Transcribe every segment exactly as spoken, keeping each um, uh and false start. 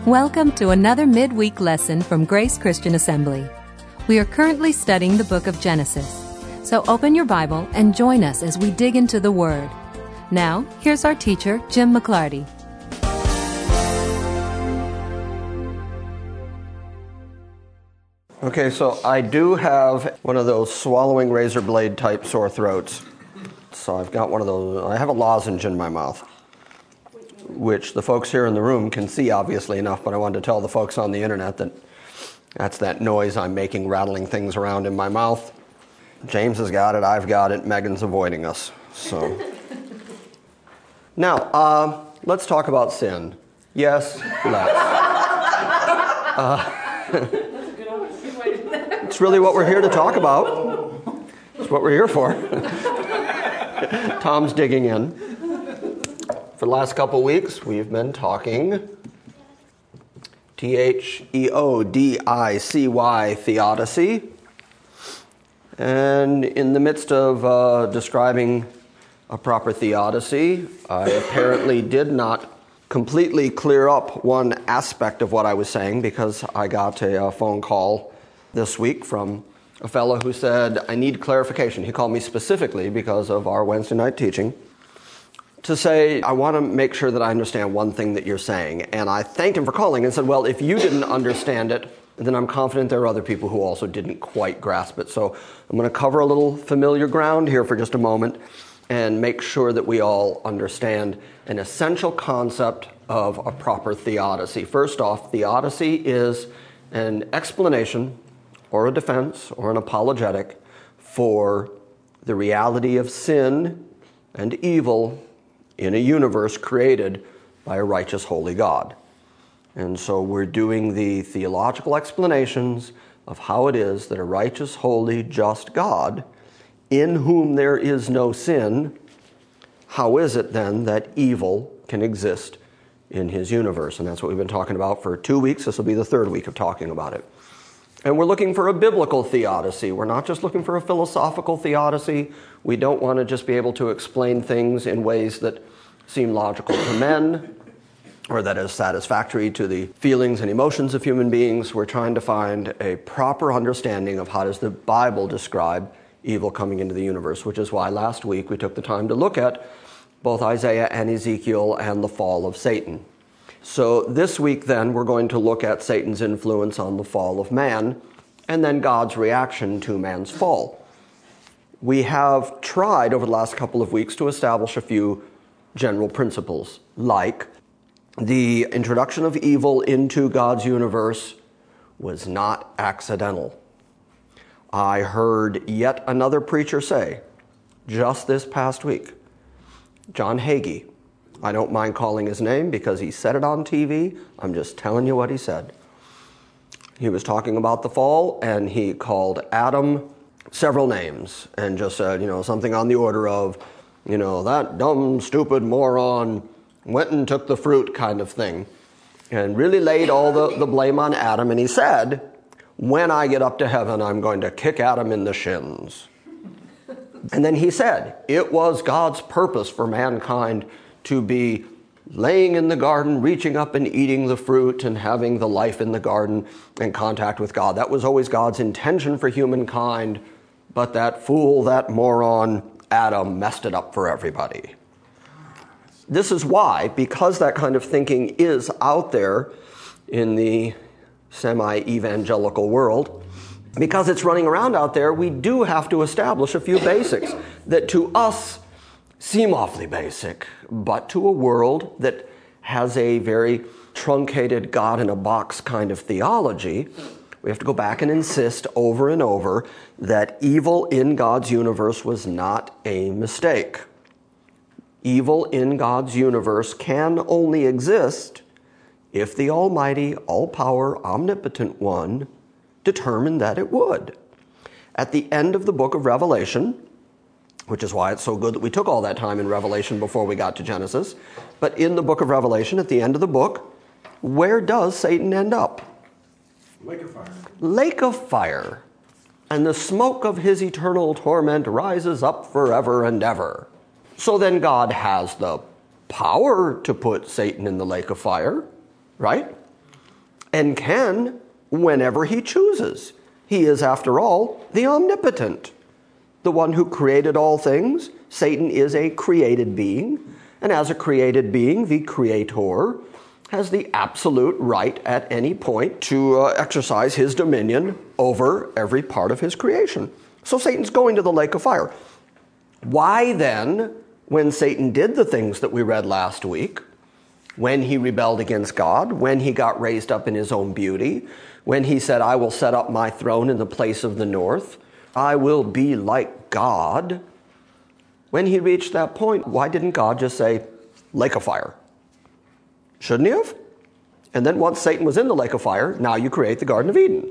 Welcome to another midweek lesson from Grace Christian Assembly. We are currently studying the book of Genesis, so open your Bible and join us as we dig into the Word. Now, here's our teacher, Jim McClarty. Okay, so I do have one of those swallowing razor blade type sore throats. So I've got one of those. I have a lozenge in my mouth, which the folks here in the room can see obviously enough, but I wanted to tell the folks on the internet that that's that noise I'm making rattling things around in my mouth. James has got it, I've got it, Megan's avoiding us. So now, uh, let's talk about sin. Yes, let's. Uh, it's really what we're here to talk about. It's what we're here for. Tom's digging in. For the last couple weeks, we've been talking T H E O D I C Y, theodicy. And in the midst of uh, describing a proper theodicy, I apparently did not completely clear up one aspect of what I was saying because I got a, a phone call this week from a fellow who said, I need clarification. He called me specifically because of our Wednesday night teaching to say, I want to make sure that I understand one thing that you're saying. And I thanked him for calling and said, well, if you didn't understand it, then I'm confident there are other people who also didn't quite grasp it. So I'm going to cover a little familiar ground here for just a moment and make sure that we all understand an essential concept of a proper theodicy. First off, theodicy is an explanation or a defense or an apologetic for the reality of sin and evil in a universe created by a righteous, holy God. And so we're doing the theological explanations of how it is that a righteous, holy, just God, in whom there is no sin, how is it then that evil can exist in his universe? And that's what we've been talking about for two weeks. This will be the third week of talking about it. And we're looking for a biblical theodicy. We're not just looking for a philosophical theodicy. We don't want to just be able to explain things in ways that seem logical to men or that is satisfactory to the feelings and emotions of human beings. We're trying to find a proper understanding of how does the Bible describe evil coming into the universe, which is why last week we took the time to look at both Isaiah and Ezekiel and the fall of Satan. So this week, then, we're going to look at Satan's influence on the fall of man and then God's reaction to man's fall. We have tried over the last couple of weeks to establish a few general principles, like the introduction of evil into God's universe was not accidental. I heard yet another preacher say, just this past week, John Hagee, I don't mind calling his name because he said it on T V. I'm just telling you what he said. He was talking about the fall, and he called Adam several names and just said, you know, something on the order of, you know, that dumb, stupid moron went and took the fruit kind of thing, and really laid all the, the blame on Adam. And he said, when I get up to heaven, I'm going to kick Adam in the shins. And then he said, it was God's purpose for mankind to be laying in the garden, reaching up and eating the fruit and having the life in the garden and contact with God. That was always God's intention for humankind, but that fool, that moron, Adam, messed it up for everybody. This is why, because that kind of thinking is out there in the semi-evangelical world, because it's running around out there, we do have to establish a few basics that to us seem awfully basic, but to a world that has a very truncated God-in-a-box kind of theology, we have to go back and insist over and over that evil in God's universe was not a mistake. Evil in God's universe can only exist if the Almighty, all-power, omnipotent one determined that it would. At the end of the book of Revelation, which is why it's so good that we took all that time in Revelation before we got to Genesis. But in the book of Revelation, at the end of the book, where does Satan end up? Lake of fire. Lake of fire. And the smoke of his eternal torment rises up forever and ever. So then God has the power to put Satan in the lake of fire, right? and can whenever he chooses. He is, after all, the omnipotent, the one who created all things. Satan is a created being, and as a created being, the creator has the absolute right at any point to uh, exercise his dominion over every part of his creation. So Satan's going to the lake of fire. Why then, when Satan did the things that we read last week, when he rebelled against God, when he got raised up in his own beauty, when he said, I will set up my throne in the place of the north, I will be like God, when he reached that point, why didn't God just say, lake of fire? Shouldn't he have? And then once Satan was in the lake of fire, now you create the Garden of Eden.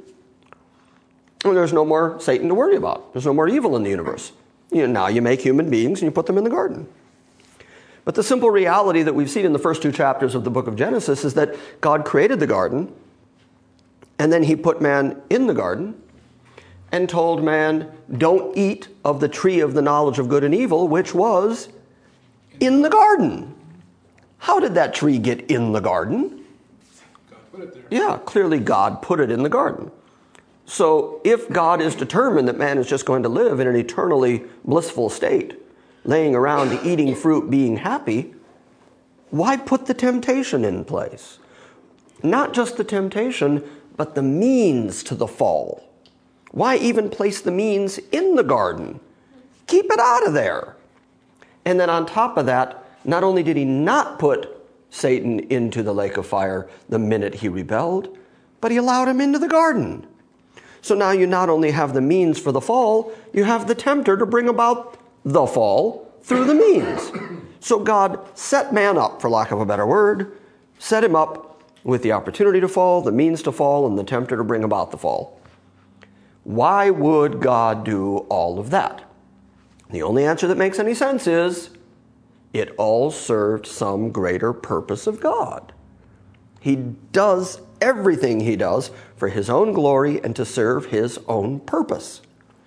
And there's no more Satan to worry about. There's no more evil in the universe. You know, now you make human beings and you put them in the garden. But the simple reality that we've seen in the first two chapters of the book of Genesis is that God created the garden, and then he put man in the garden and told man, don't eat of the tree of the knowledge of good and evil, which was in the garden. How did that tree get in the garden? God put it there. Yeah, clearly God put it in the garden. So if God is determined that man is just going to live in an eternally blissful state, laying around eating fruit, being happy, why put the temptation in place? Not just the temptation, but the means to the fall. Why even place the means in the garden? Keep it out of there. And then on top of that, not only did he not put Satan into the lake of fire the minute he rebelled, but he allowed him into the garden. So now you not only have the means for the fall, you have the tempter to bring about the fall through the means. So God set man up, for lack of a better word, set him up with the opportunity to fall, the means to fall, and the tempter to bring about the fall. Why would God do all of that? The only answer that makes any sense is it all served some greater purpose of God. He does everything he does for his own glory and to serve his own purpose.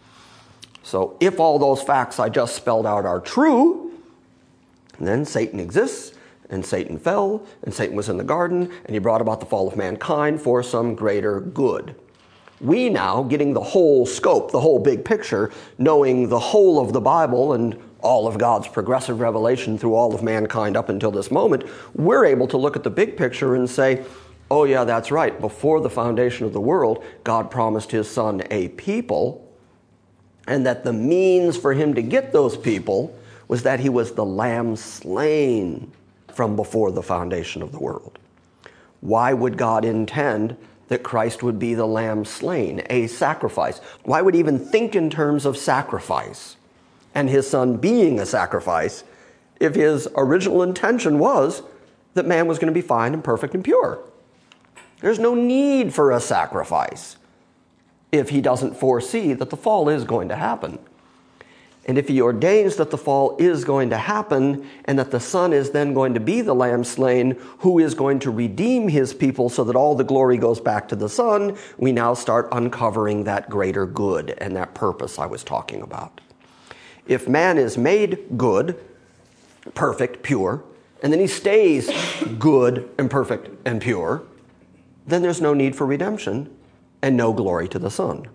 So if all those facts I just spelled out are true, then Satan exists, and Satan fell, and Satan was in the garden, and he brought about the fall of mankind for some greater good. We now, getting the whole scope, the whole big picture, knowing the whole of the Bible and all of God's progressive revelation through all of mankind up until this moment, we're able to look at the big picture and say, oh yeah, that's right. Before the foundation of the world, God promised his son a people, and that the means for him to get those people was that he was the lamb slain from before the foundation of the world. Why would God intend that Christ would be the lamb slain, a sacrifice? Why would he even think in terms of sacrifice and his son being a sacrifice if his original intention was that man was going to be fine and perfect and pure? There's no need for a sacrifice if he doesn't foresee that the fall is going to happen. And if he ordains that the fall is going to happen and that the Son is then going to be the Lamb slain who is going to redeem his people so that all the glory goes back to the Son, we now start uncovering that greater good and that purpose I was talking about. If man is made good, perfect, pure, and then he stays good and perfect and pure, then there's no need for redemption and no glory to the Son.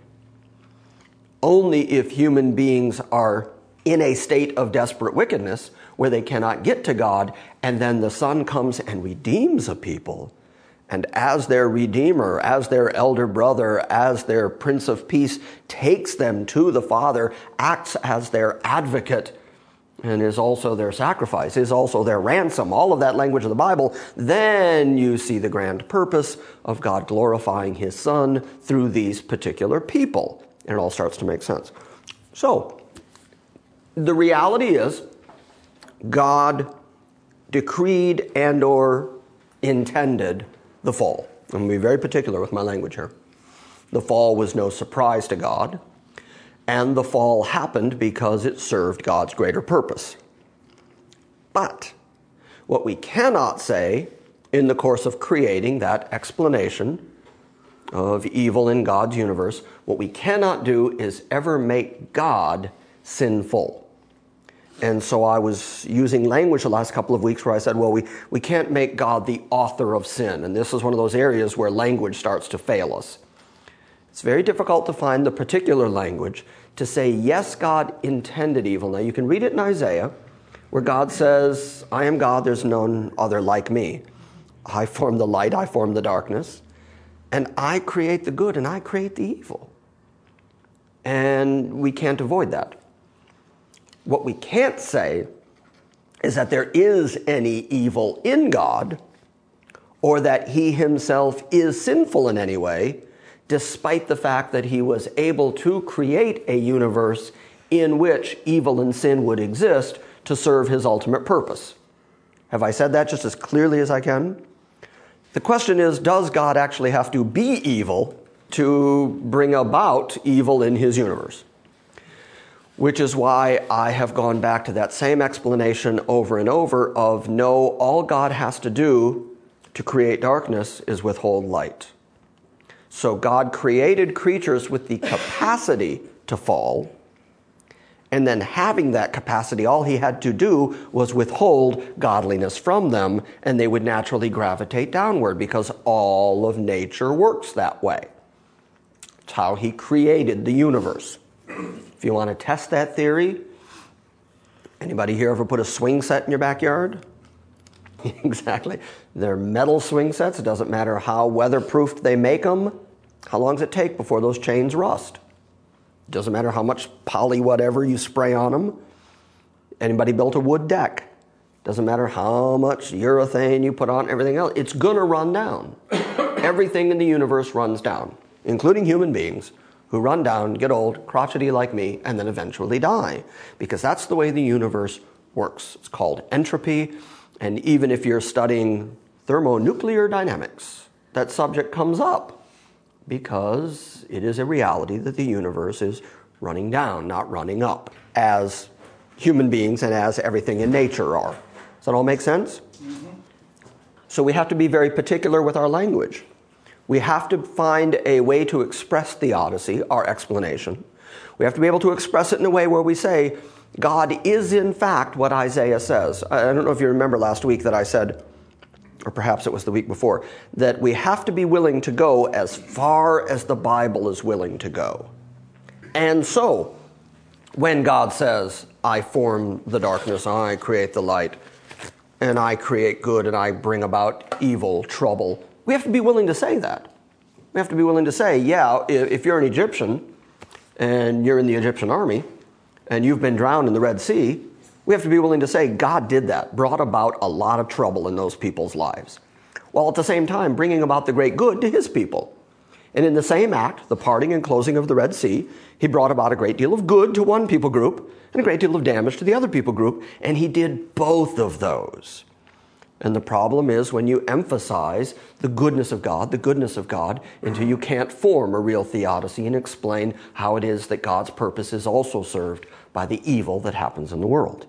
Only if human beings are in a state of desperate wickedness where they cannot get to God, and then the Son comes and redeems a people, and as their Redeemer, as their elder brother, as their Prince of Peace, takes them to the Father, acts as their advocate, and is also their sacrifice, is also their ransom, all of that language of the Bible, then you see the grand purpose of God glorifying his Son through these particular people. And it all starts to make sense. So, the reality is, God decreed and or intended the fall. I'm going to be very particular with my language here. The fall was no surprise to God, and the fall happened because it served God's greater purpose. But what we cannot say in the course of creating that explanation of evil in God's universe, what we cannot do is ever make God sinful. And so I was using language the last couple of weeks where I said, well, we, we can't make God the author of sin. And this is one of those areas where language starts to fail us. It's very difficult to find the particular language to say, yes, God intended evil. Now, you can read it in Isaiah, where God says, I am God, there's none other like me. I form the light, I form the darkness, and I create the good and I create the evil. And we can't avoid that. What we can't say is that there is any evil in God, or that he himself is sinful in any way, despite the fact that he was able to create a universe in which evil and sin would exist to serve his ultimate purpose. Have I said that just as clearly as I can? The question is, does God actually have to be evil to bring about evil in his universe? Which is why I have gone back to that same explanation over and over of no, all God has to do to create darkness is withhold light. So God created creatures with the capacity to fall, and then having that capacity, all he had to do was withhold godliness from them, and they would naturally gravitate downward because all of nature works that way. It's how he created the universe. If you want to test that theory, anybody here ever put a swing set in your backyard? Exactly. They're metal swing sets. It doesn't matter how weatherproofed they make them. How long does it take before those chains rust? It doesn't matter how much poly whatever you spray on them. Anybody built a wood deck? Doesn't matter how much urethane you put on everything else. It's going to run down. Everything in the universe runs down, including human beings, who run down, get old, crotchety like me, and then eventually die. Because that's the way the universe works. It's called entropy. And even if you're studying thermonuclear dynamics, that subject comes up because it is a reality that the universe is running down, not running up, as human beings and as everything in nature are. Does that all make sense? Mm-hmm. So we have to be very particular with our language. We have to find a way to express theodicy, our explanation. We have to be able to express it in a way where we say, God is in fact what Isaiah says. I don't know if you remember last week that I said, or perhaps it was the week before, that we have to be willing to go as far as the Bible is willing to go. And so, when God says, I form the darkness, I create the light, and I create good, and I bring about evil, trouble, we have to be willing to say that. We have to be willing to say, yeah, if you're an Egyptian and you're in the Egyptian army and you've been drowned in the Red Sea, we have to be willing to say God did that, brought about a lot of trouble in those people's lives, while at the same time bringing about the great good to his people. And in the same act, the parting and closing of the Red Sea, he brought about a great deal of good to one people group and a great deal of damage to the other people group, and he did both of those. And the problem is when you emphasize the goodness of God, the goodness of God, until you can't form a real theodicy and explain how it is that God's purpose is also served by the evil that happens in the world.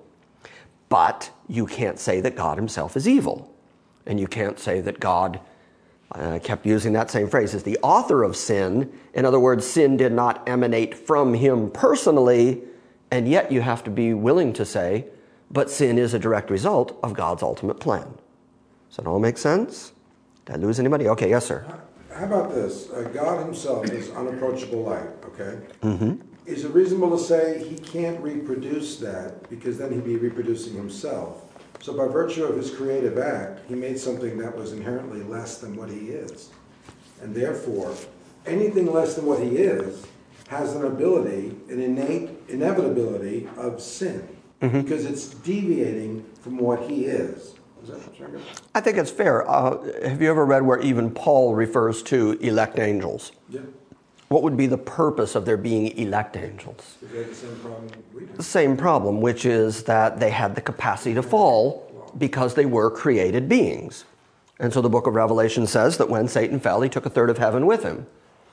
But you can't say that God himself is evil. And you can't say that God, I kept using that same phrase, is the author of sin. In other words, sin did not emanate from him personally, and yet you have to be willing to say, but sin is a direct result of God's ultimate plan. Does that all make sense? Did I lose anybody? Okay, yes, sir. How about this? Uh, God himself is unapproachable light, okay? Mm-hmm. Is it reasonable to say he can't reproduce that because then he'd be reproducing himself? So by virtue of his creative act, he made something that was inherently less than what he is. And therefore, anything less than what he is has an ability, an innate inevitability of sin. Mm-hmm. Because it's deviating from what he is. Is that fair? I think it's fair. Uh, have you ever read where even Paul refers to elect angels? Yeah. What would be the purpose of there being elect angels? Is that the same problem we do? The same problem, which is that they had the capacity to fall because they were created beings. And so the book of Revelation says that when Satan fell, he took a third of heaven with him.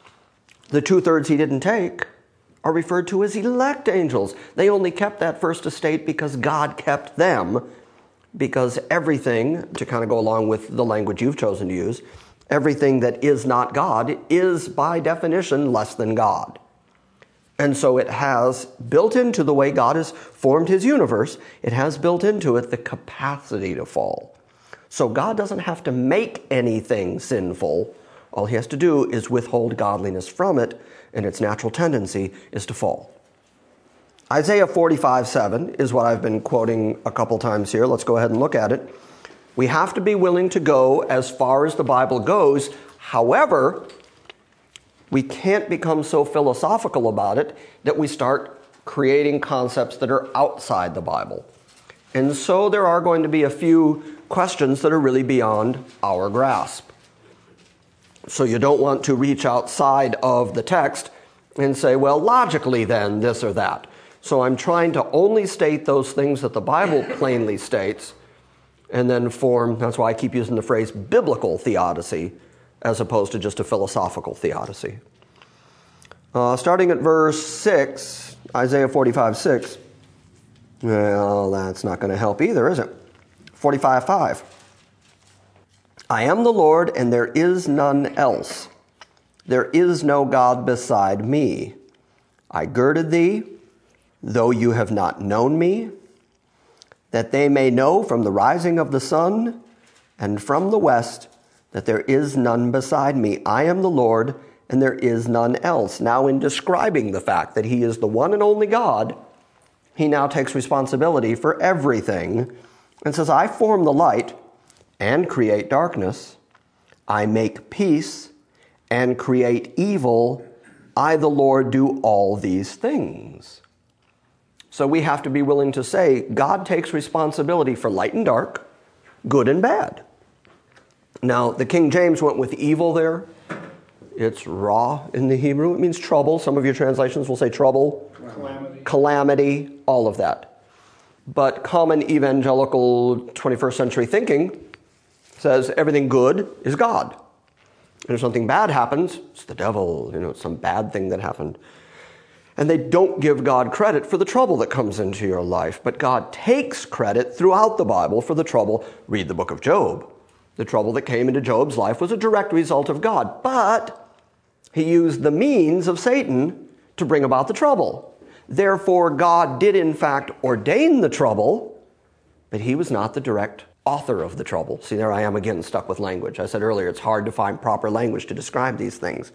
The two-thirds he didn't take are referred to as elect angels. They only kept that first estate because God kept them, because everything, to kind of go along with the language you've chosen to use, everything that is not God is by definition less than God. And so it has built into the way God has formed his universe, it has built into it the capacity to fall. So God doesn't have to make anything sinful. All he has to do is withhold godliness from it, and its natural tendency is to fall. Isaiah forty-five seven is what I've been quoting a couple times here. Let's go ahead and look at it. We have to be willing to go as far as the Bible goes. However, we can't become so philosophical about it that we start creating concepts that are outside the Bible. And so there are going to be a few questions that are really beyond our grasp. So you don't want to reach outside of the text and say, well, logically then, this or that. So I'm trying to only state those things that the Bible plainly states, and then form, that's why I keep using the phrase biblical theodicy, as opposed to just a philosophical theodicy. Uh, starting at verse six, Isaiah forty-five six. Well, that's not going to help either, is it? forty-five five. I am the Lord, and there is none else. There is no God beside me. I girded thee, though you have not known me, that they may know from the rising of the sun and from the west that there is none beside me. I am the Lord, and there is none else. Now, in describing the fact that he is the one and only God, he now takes responsibility for everything and says, I form the light and create darkness. I make peace and create evil. I, the Lord, do all these things. So we have to be willing to say God takes responsibility for light and dark, good and bad. Now, the King James went with evil there. It's ra in the Hebrew. It means trouble. Some of your translations will say trouble, calamity, calamity, all of that. But common evangelical twenty-first century thinking says everything good is God. And if something bad happens, it's the devil, you know, it's some bad thing that happened. And they don't give God credit for the trouble that comes into your life. But God takes credit throughout the Bible for the trouble. Read the book of Job. The trouble that came into Job's life was a direct result of God. But he used the means of Satan to bring about the trouble. Therefore, God did in fact ordain the trouble, but he was not the direct author of the trouble. See, there I am again stuck with language. I said earlier, it's hard to find proper language to describe these things.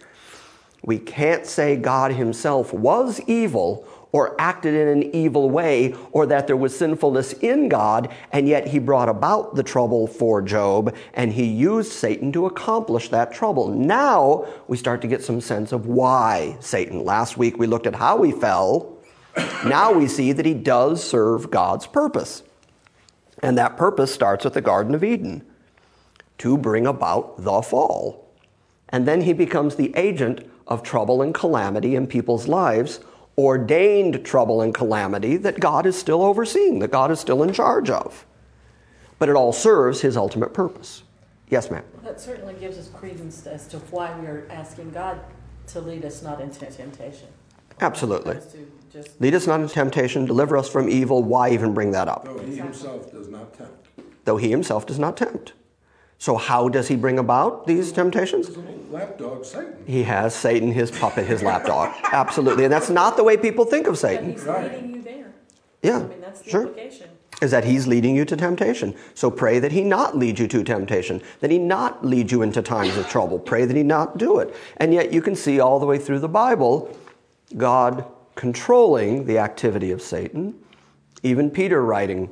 We can't say God himself was evil or acted in an evil way or that there was sinfulness in God, and yet he brought about the trouble for Job, and he used Satan to accomplish that trouble. Now we start to get some sense of why Satan. Last week we looked at how he fell. Now we see that he does serve God's purpose. And that purpose starts at the Garden of Eden, to bring about the fall. And then he becomes the agent of trouble and calamity in people's lives, ordained trouble and calamity that God is still overseeing, that God is still in charge of. But it all serves his ultimate purpose. Yes, ma'am? That certainly gives us credence as to why we are asking God to lead us not into temptation. Absolutely. Just lead us not into temptation, deliver us from evil. Why even bring that up? Though he himself does not tempt. Though he himself does not tempt. So how does he bring about these temptations? His little lapdog, Satan. He has Satan, his puppet, his lapdog. Absolutely. And that's not the way people think of But Satan. he's leading you there. Yeah, I mean, that's the sure. implication. Is that he's leading you to temptation. So pray that he not lead you to temptation, that he not lead you into times of trouble. Pray that he not do it. And yet you can see all the way through the Bible, God controlling the activity of Satan. Even Peter writing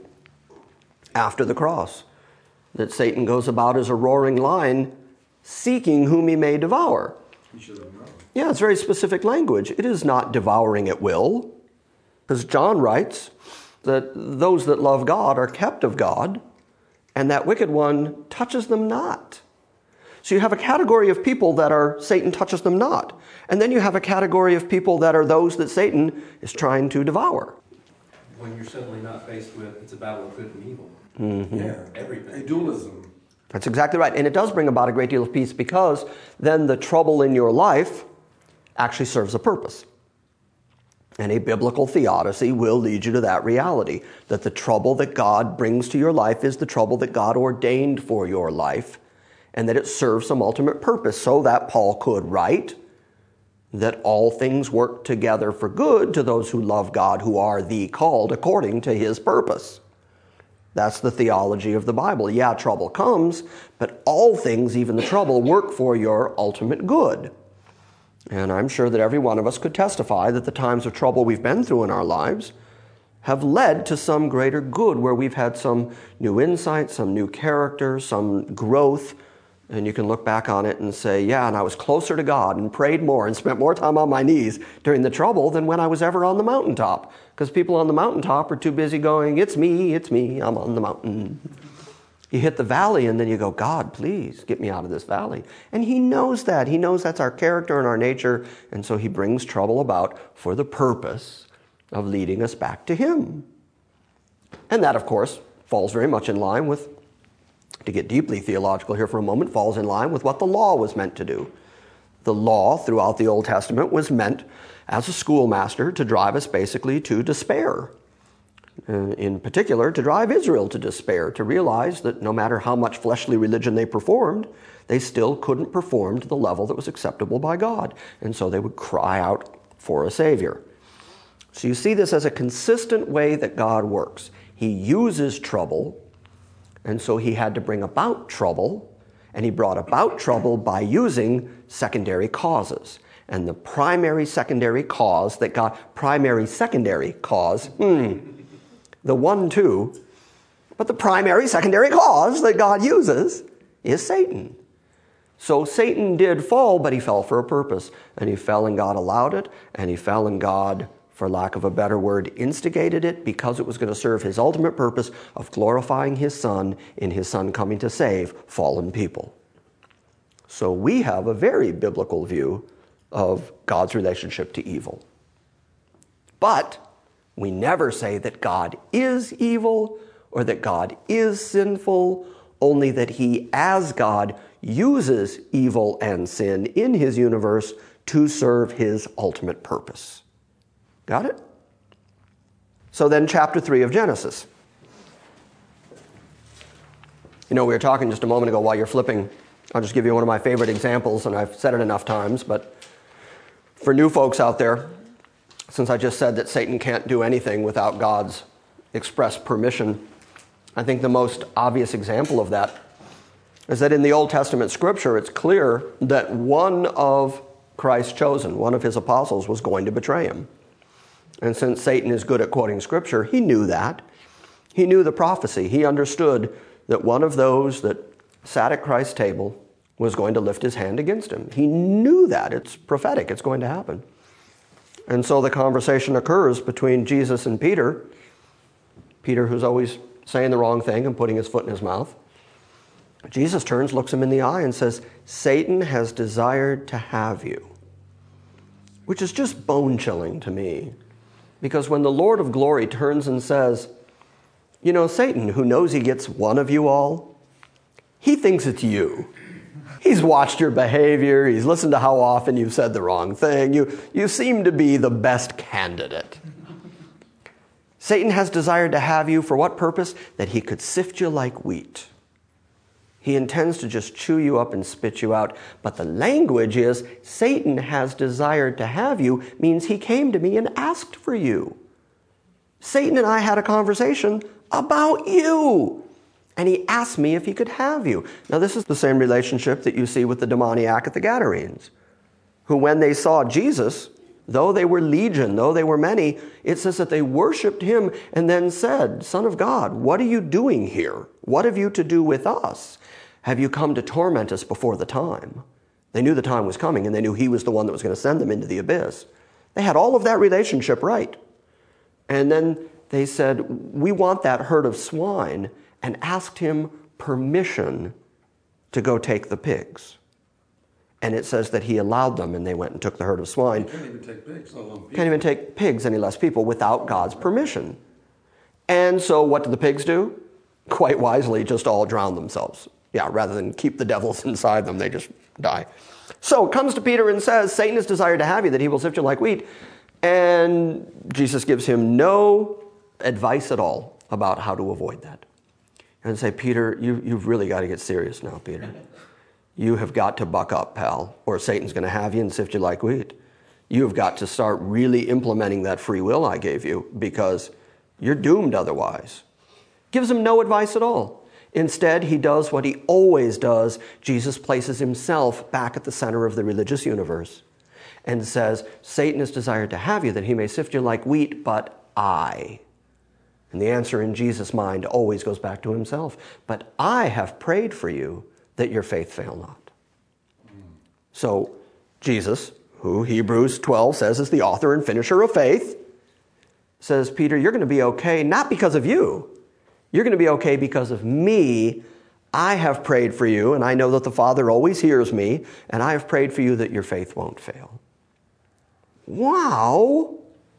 after the cross, that Satan goes about as a roaring lion, seeking whom he may devour. He should have known. Yeah, it's very specific language. It is not devouring at will. Because John writes that those that love God are kept of God, and that wicked one touches them not. So you have a category of people that are Satan touches them not. And then you have a category of people that are those that Satan is trying to devour. When you're suddenly not faced with, it's a battle of good and evil. Mm-hmm. Yeah, Everything. a dualism. That's exactly right. And it does bring about a great deal of peace, because then the trouble in your life actually serves a purpose. And a biblical theodicy will lead you to that reality, that the trouble that God brings to your life is the trouble that God ordained for your life, and that it serves some ultimate purpose, so that Paul could write, that all things work together for good to those who love God, who are the called according to his purpose. That's the theology of the Bible. Yeah, trouble comes, but all things, even the trouble, work for your ultimate good. And I'm sure that every one of us could testify that the times of trouble we've been through in our lives have led to some greater good, where we've had some new insight, some new character, some growth. And you can look back on it and say, yeah, and I was closer to God and prayed more and spent more time on my knees during the trouble than when I was ever on the mountaintop. Because people on the mountaintop are too busy going, it's me, it's me, I'm on the mountain. You hit the valley and then you go, God, please get me out of this valley. And he knows that. He knows that's our character and our nature. And so he brings trouble about for the purpose of leading us back to him. And that, of course, falls very much in line with, to get deeply theological here for a moment, falls in line with what the law was meant to do. The law throughout the Old Testament was meant as a schoolmaster to drive us basically to despair. Uh, in particular, to drive Israel to despair, to realize that no matter how much fleshly religion they performed, they still couldn't perform to the level that was acceptable by God. And so they would cry out for a Savior. So you see this as a consistent way that God works. He uses trouble, and so he had to bring about trouble, and he brought about trouble by using secondary causes. And the primary secondary cause that God, primary secondary cause, hmm, the one, two, but the primary secondary cause that God uses is Satan. So Satan did fall, but he fell for a purpose. And he fell and God allowed it, and he fell and God, for lack of a better word, instigated it because it was going to serve his ultimate purpose of glorifying his Son in his Son coming to save fallen people. So we have a very biblical view of God's relationship to evil. But we never say that God is evil or that God is sinful, only that he, as God, uses evil and sin in his universe to serve his ultimate purpose. Got it? So then chapter three of Genesis. You know, we were talking just a moment ago while you're flipping. I'll just give you one of my favorite examples, and I've said it enough times, but for new folks out there, since I just said that Satan can't do anything without God's express permission, I think the most obvious example of that is that in the Old Testament scripture, it's clear that one of Christ's chosen, one of his apostles, was going to betray him. And since Satan is good at quoting scripture, he knew that. He knew the prophecy. He understood that one of those that sat at Christ's table was going to lift his hand against him. He knew that. It's prophetic. It's going to happen. And so the conversation occurs between Jesus and Peter. Peter, who's always saying the wrong thing and putting his foot in his mouth. Jesus turns, looks him in the eye and says, Satan has desired to have you. Which is just bone-chilling to me. Because when the Lord of glory turns and says, you know, Satan, who knows he gets one of you all, he thinks it's you. He's watched your behavior. He's listened to how often you've said the wrong thing. You, you seem to be the best candidate. Satan has desired to have you for what purpose? That he could sift you like wheat. He intends to just chew you up and spit you out. But the language is, Satan has desired to have you, means he came to me and asked for you. Satan and I had a conversation about you. And he asked me if he could have you. Now, this is the same relationship that you see with the demoniac at the Gadarenes, who when they saw Jesus, though they were legion, though they were many, it says that they worshiped him and then said, Son of God, what are you doing here? What have you to do with us? Have you come to torment us before the time? They knew the time was coming, and they knew he was the one that was going to send them into the abyss. They had all of that relationship right. And then they said, we want that herd of swine, and asked him permission to go take the pigs. And it says that he allowed them, and they went and took the herd of swine. Can't even take pigs, let alone people. Can't even take pigs, any less people, without God's permission. And so what do the pigs do? Quite wisely, just all drown themselves. Yeah, rather than keep the devils inside them, they just die. So it comes to Peter and says, Satan has desired to have you, that he will sift you like wheat. And Jesus gives him no advice at all about how to avoid that. And say, Peter, you, you've really got to get serious now, Peter. You have got to buck up, pal, or Satan's going to have you and sift you like wheat. You've got to start really implementing that free will I gave you, because you're doomed otherwise. Gives him no advice at all. Instead, he does what he always does. Jesus places himself back at the center of the religious universe and says, Satan has desired to have you that he may sift you like wheat, but I. And the answer in Jesus' mind always goes back to himself. But I have prayed for you that your faith fail not. So Jesus, who Hebrews twelve says is the author and finisher of faith, says, Peter, you're going to be okay, not because of you. You're going to be okay because of me. I have prayed for you, and I know that the Father always hears me, and I have prayed for you that your faith won't fail. Wow!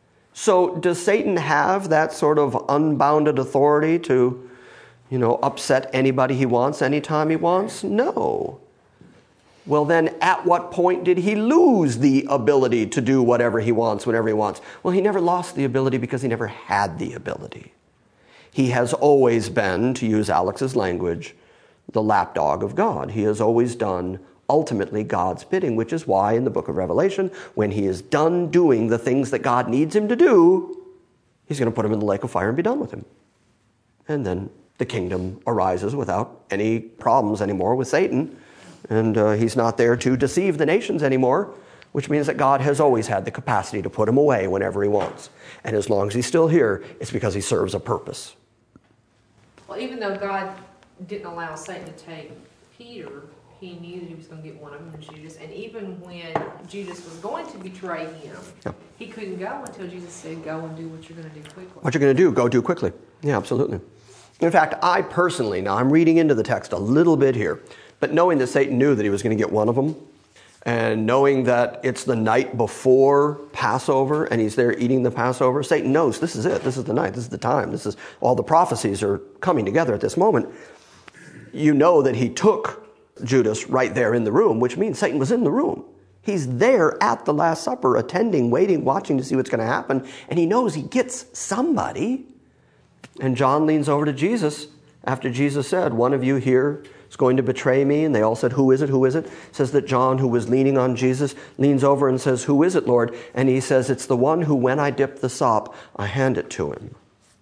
So does Satan have that sort of unbounded authority to, you know, upset anybody he wants anytime he wants? No. Well, then at what point did he lose the ability to do whatever he wants whenever he wants? Well, he never lost the ability because he never had the ability. He has always been, to use Alex's language, the lapdog of God. He has always done ultimately God's bidding, which is why in the book of Revelation, when he is done doing the things that God needs him to do, he's going to put him in the lake of fire and be done with him. And then the kingdom arises without any problems anymore with Satan. And uh, he's not there to deceive the nations anymore, which means that God has always had the capacity to put him away whenever he wants. And as long as he's still here, it's because he serves a purpose. Well, even though God didn't allow Satan to take Peter, he knew that he was going to get one of them, Judas. And even when Judas was going to betray him, yeah. he couldn't go until Jesus said, go and do what you're going to do quickly. What you're going to do, go do quickly. Yeah, absolutely. In fact, I personally, now I'm reading into the text a little bit here, but knowing that Satan knew that he was going to get one of them, and knowing that it's the night before Passover and he's there eating the Passover, Satan knows this is it. This is the night. This is the time. This is all the prophecies are coming together at this moment. You know that he took Judas right there in the room, which means Satan was in the room. He's there at the Last Supper, attending, waiting, watching to see what's going to happen. And he knows he gets somebody. And John leans over to Jesus after Jesus said, one of you here is going to betray me. And they all said, who is it? Who is it? Says that John, who was leaning on Jesus, leans over and says, who is it, Lord? And he says, it's the one who, when I dip the sop, I hand it to him.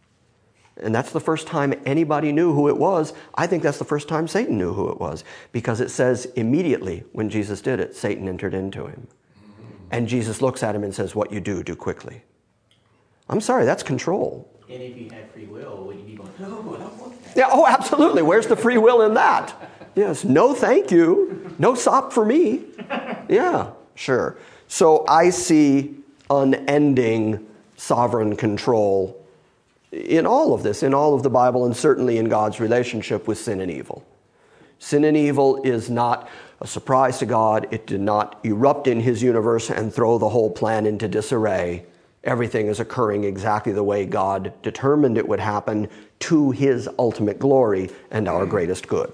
And that's the first time anybody knew who it was. I think that's the first time Satan knew who it was, because it says immediately when Jesus did it, Satan entered into him. And Jesus looks at him and says, what you do, do quickly. I'm sorry, that's control. And if you had free will, would you be going, no, I don't want that? Yeah, oh, absolutely. Where's the free will in that? Yes, no thank you. No sop for me. Yeah, sure. So I see unending sovereign control in all of this, in all of the Bible, and certainly in God's relationship with sin and evil. Sin and evil is not a surprise to God. It did not erupt in his universe and throw the whole plan into disarray. Everything is occurring exactly the way God determined it would happen, to his ultimate glory and our greatest good.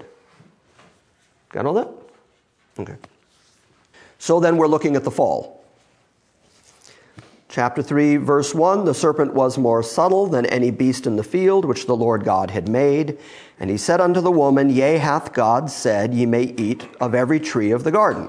Got all that? Okay. So then we're looking at the fall. Chapter three, verse one, the serpent was more subtle than any beast in the field which the Lord God had made. And he said unto the woman, yea, hath God said, ye may eat of every tree of the garden.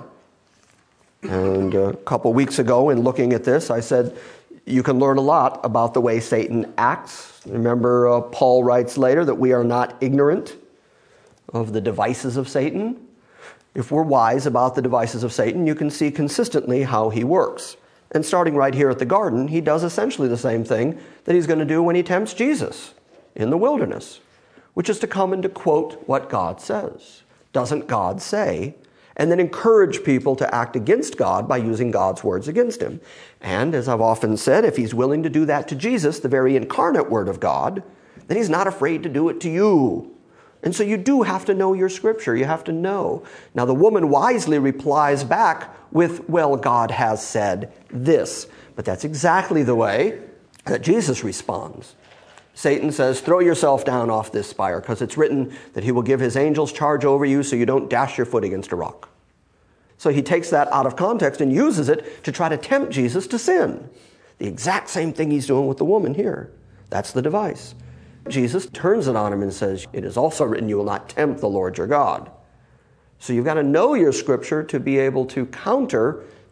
And a couple weeks ago in looking at this, I said, you can learn a lot about the way Satan acts. Remember, uh, Paul writes later that we are not ignorant of the devices of Satan. If we're wise about the devices of Satan, you can see consistently how he works. And starting right here at the garden, he does essentially the same thing that he's going to do when he tempts Jesus in the wilderness, which is to come and to quote what God says. Doesn't God say? And then encourage people to act against God by using God's words against him. And as I've often said, if he's willing to do that to Jesus, the very incarnate word of God, then he's not afraid to do it to you. And so you do have to know your scripture. You have to know. Now the woman wisely replies back with, well, God has said this. But that's exactly the way that Jesus responds. Satan says, throw yourself down off this spire, because it's written that he will give his angels charge over you so you don't dash your foot against a rock. So he takes that out of context and uses it to try to tempt Jesus to sin. The exact same thing he's doing with the woman here. That's the device. Jesus turns it on him and says, it is also written, you will not tempt the Lord your God. So you've got to know your scripture to be able to counter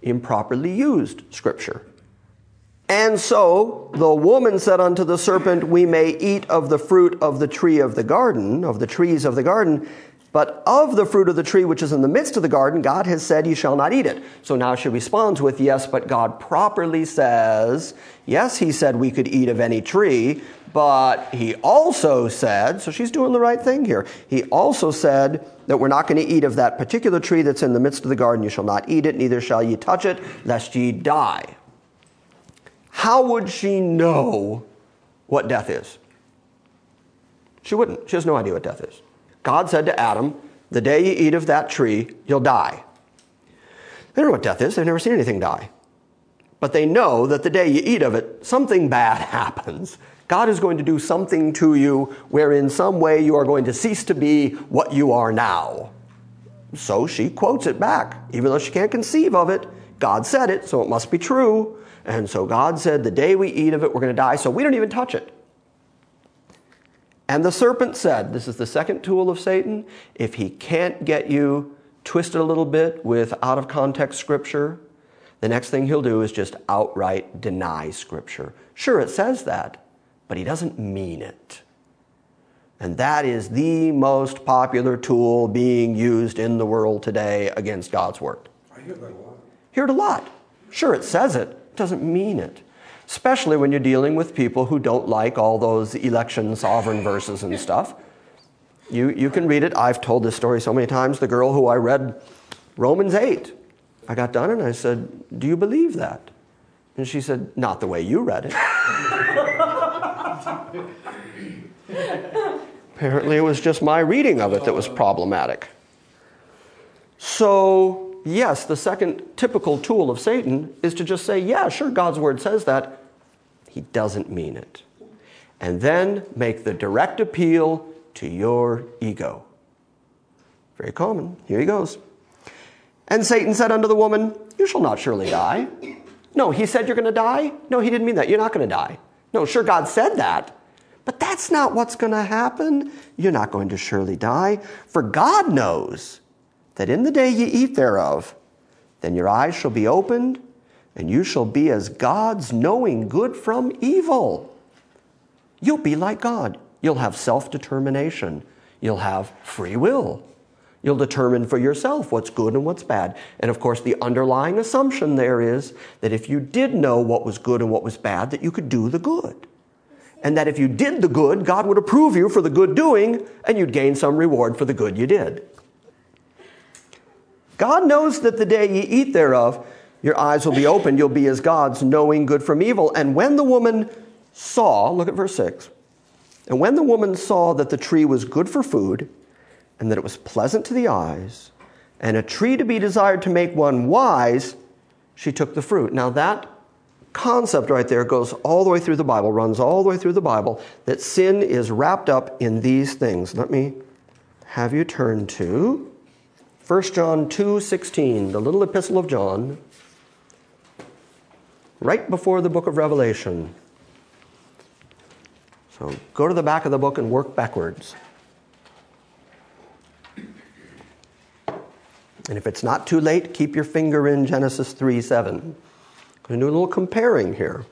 improperly used Scripture. And so the woman said unto the serpent, we may eat of the fruit of the tree of the garden, of the trees of the garden, but of the fruit of the tree which is in the midst of the garden, God has said, ye shall not eat it. So now she responds with, yes, but God properly says, yes, he said we could eat of any tree, but he also said, so she's doing the right thing here. He also said that we're not going to eat of that particular tree that's in the midst of the garden. You shall not eat it, neither shall ye touch it, lest ye die. How would she know what death is? She wouldn't. She has no idea what death is. God said to Adam, the day you eat of that tree, you'll die. They don't know what death is. They've never seen anything die. But they know that the day you eat of it, something bad happens. God is going to do something to you where in some way you are going to cease to be what you are now. So she quotes it back. Even though she can't conceive of it, God said it, so it must be true. And so God said, the day we eat of it, we're going to die, so we don't even touch it. And the serpent said, this is the second tool of Satan, if he can't get you twisted a little bit with out-of-context Scripture, the next thing he'll do is just outright deny Scripture. Sure, it says that, but he doesn't mean it. And that is the most popular tool being used in the world today against God's Word. I hear that a lot. Hear it a lot. Sure, it says it. It doesn't mean it. Especially when you're dealing with people who don't like all those election sovereign verses and stuff. You, you can read it. I've told this story so many times. The girl who I read Romans eight. I got done and I said, do you believe that? And she said, not the way you read it. Apparently it was just my reading of it that was problematic. So, yes, the second typical tool of Satan is to just say, yeah, sure, God's Word says that. He doesn't mean it. And then make the direct appeal to your ego. Very common. Here he goes. And Satan said unto the woman, you shall not surely die. No, he said you're going to die? No, he didn't mean that. You're not going to die. No, sure, God said that. But that's not what's going to happen. You're not going to surely die. For God knows that in the day ye eat thereof, then your eyes shall be opened, and you shall be as gods, knowing good from evil. You'll be like God. You'll have self-determination. You'll have free will. You'll determine for yourself what's good and what's bad. And of course, the underlying assumption there is that if you did know what was good and what was bad, that you could do the good. And that if you did the good, God would approve you for the good doing, and you'd gain some reward for the good you did. God knows that the day ye eat thereof, your eyes will be opened, you'll be as gods, knowing good from evil. And when the woman saw, look at verse six, and when the woman saw that the tree was good for food, and that it was pleasant to the eyes, and a tree to be desired to make one wise, she took the fruit. Now that concept right there goes all the way through the Bible, runs all the way through the Bible, that sin is wrapped up in these things. Let me have you turn to First John two sixteen, the little epistle of John, right before the book of Revelation. So go to the back of the book and work backwards. And if it's not too late, keep your finger in Genesis three seven. I'm going to do a little comparing here.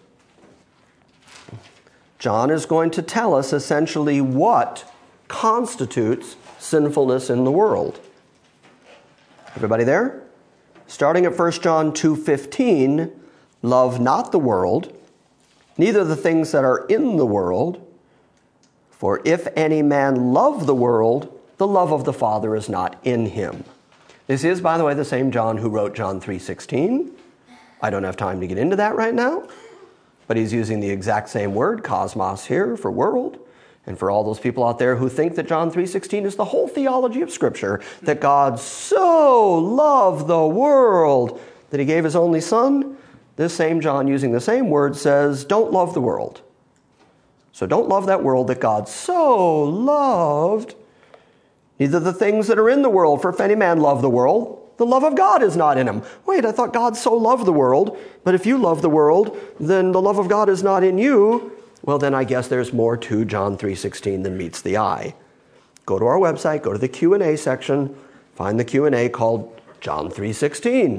John is going to tell us essentially what constitutes sinfulness in the world. Everybody there? Starting at First John two fifteen, love not the world, neither the things that are in the world. For if any man love the world, the love of the Father is not in him. This is, by the way, the same John who wrote John three sixteen. I don't have time to get into that right now, but he's using the exact same word, cosmos, here for world. And for all those people out there who think that John three sixteen is the whole theology of Scripture, that God so loved the world that he gave his only Son, this same John, using the same word, says, don't love the world. So don't love that world that God so loved, neither the things that are in the world. For if any man love the world, the love of God is not in him. Wait, I thought God so loved the world, but if you love the world, then the love of God is not in you. Well, then I guess there's more to John three sixteen than meets the eye. Go to our website, go to the Q and A section, find the Q and A called John three sixteen.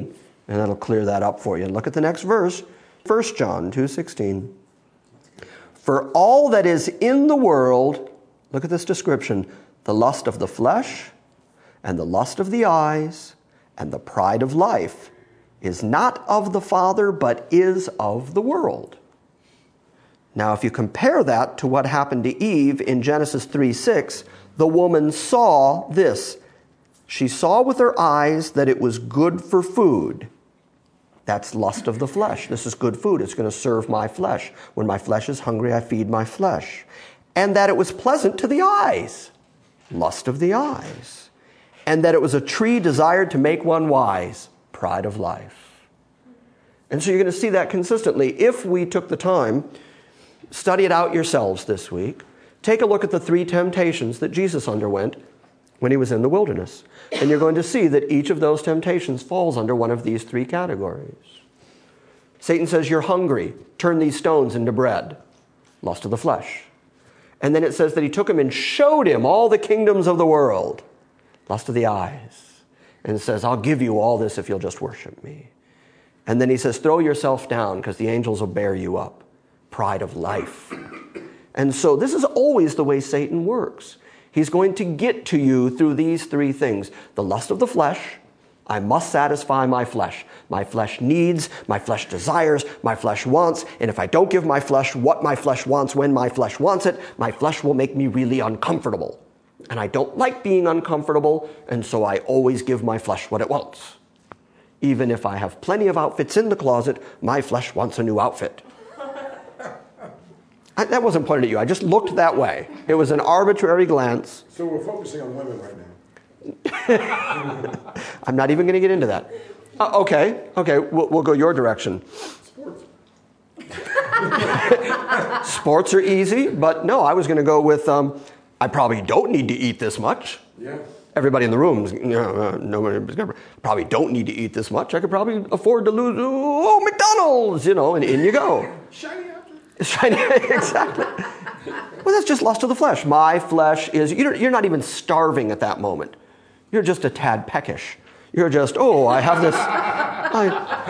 And that'll clear that up for you. Look at the next verse, First John two sixteen. For all that is in the world, look at this description, the lust of the flesh and the lust of the eyes and the pride of life is not of the Father, but is of the world. Now, if you compare that to what happened to Eve in Genesis three six, the woman saw this. She saw with her eyes that it was good for food. That's lust of the flesh. This is good food. It's going to serve my flesh. When my flesh is hungry, I feed my flesh. And that it was pleasant to the eyes. Lust of the eyes. And that it was a tree desired to make one wise. Pride of life. And so you're going to see that consistently. If we took the time, study it out yourselves this week. Take a look at the three temptations that Jesus underwent when he was in the wilderness. And you're going to see that each of those temptations falls under one of these three categories. Satan says, you're hungry. Turn these stones into bread. Lust of the flesh. And then it says that he took him and showed him all the kingdoms of the world. Lust of the eyes. And it says, I'll give you all this if you'll just worship me. And then he says, throw yourself down because the angels will bear you up. Pride of life. And so this is always the way Satan works. He's going to get to you through these three things. The lust of the flesh. I must satisfy my flesh. My flesh needs, my flesh desires, my flesh wants. And if I don't give my flesh what my flesh wants when my flesh wants it, my flesh will make me really uncomfortable. And I don't like being uncomfortable, and so I always give my flesh what it wants. Even if I have plenty of outfits in the closet, my flesh wants a new outfit. I, that wasn't pointed at you. I just looked that way. It was an arbitrary glance. So we're focusing on women right now. I'm not even going to get into that. Uh, okay, okay, we'll, we'll go your direction. Sports. Sports are easy, but no, I was going to go with, um, I probably don't need to eat this much. Yeah. Everybody in the room, you know, uh, nobody probably don't need to eat this much. I could probably afford to lose, oh, McDonald's, you know, and in you go. Shiny after. Shiny, exactly. Well, that's just lust of the flesh. My flesh is, you're, you're not even starving at that moment. You're just a tad peckish. You're just, oh, I have this, I,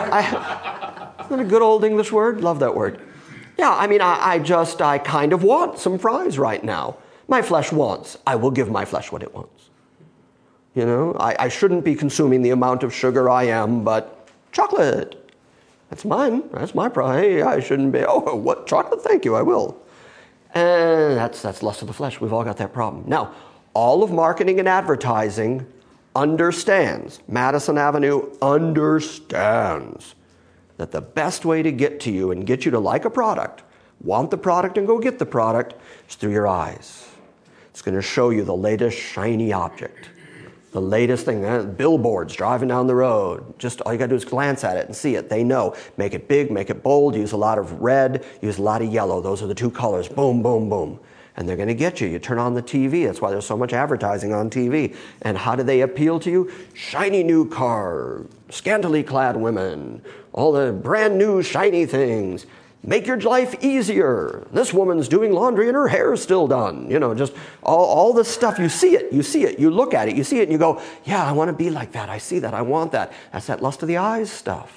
I, isn't that a good old English word? Love that word. Yeah, I mean, I, I just, I kind of want some fries right now. My flesh wants. I will give my flesh what it wants. You know, I, I shouldn't be consuming the amount of sugar I am, but chocolate. That's mine. That's my pride. Hey, I shouldn't be. Oh, what chocolate? Thank you. I will. And that's that's lust of the flesh. We've all got that problem. Now, all of marketing and advertising understands, Madison Avenue understands that the best way to get to you and get you to like a product, want the product and go get the product, is through your eyes. It's going to show you the latest shiny object. The latest thing, uh, billboards driving down the road. Just all you got to do is glance at it and see it. They know. Make it big, make it bold, use a lot of red, use a lot of yellow. Those are the two colors. Boom, boom, boom. And they're going to get you. You turn on the T V. That's why there's so much advertising on T V. And how do they appeal to you? Shiny new car, scantily clad women, all the brand new shiny things. Make your life easier. This woman's doing laundry and her hair's still done. You know, just all, all this stuff. You see it, you see it, you look at it, you see it, and you go, yeah, I want to be like that. I see that, I want that. That's that lust of the eyes stuff.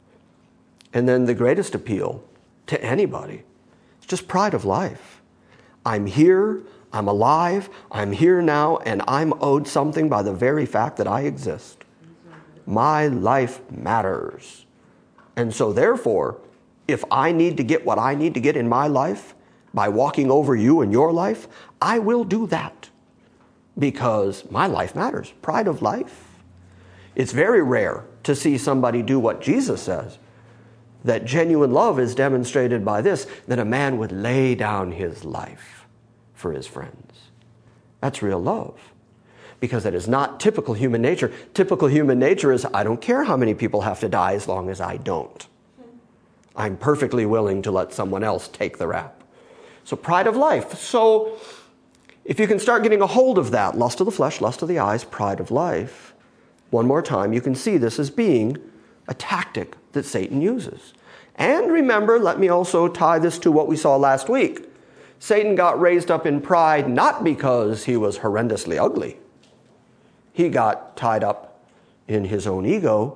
And then the greatest appeal to anybody, it's just pride of life. I'm here, I'm alive, I'm here now, and I'm owed something by the very fact that I exist. My life matters. And so therefore, if I need to get what I need to get in my life by walking over you in your life, I will do that because my life matters. Pride of life. It's very rare to see somebody do what Jesus says, that genuine love is demonstrated by this, that a man would lay down his life for his friends. That's real love. Because that is not typical human nature. Typical human nature is, I don't care how many people have to die as long as I don't. I'm perfectly willing to let someone else take the rap. So pride of life. So if you can start getting a hold of that, lust of the flesh, lust of the eyes, pride of life, one more time, you can see this as being a tactic that Satan uses. And remember, let me also tie this to what we saw last week. Satan got raised up in pride not because he was horrendously ugly. He got tied up in his own ego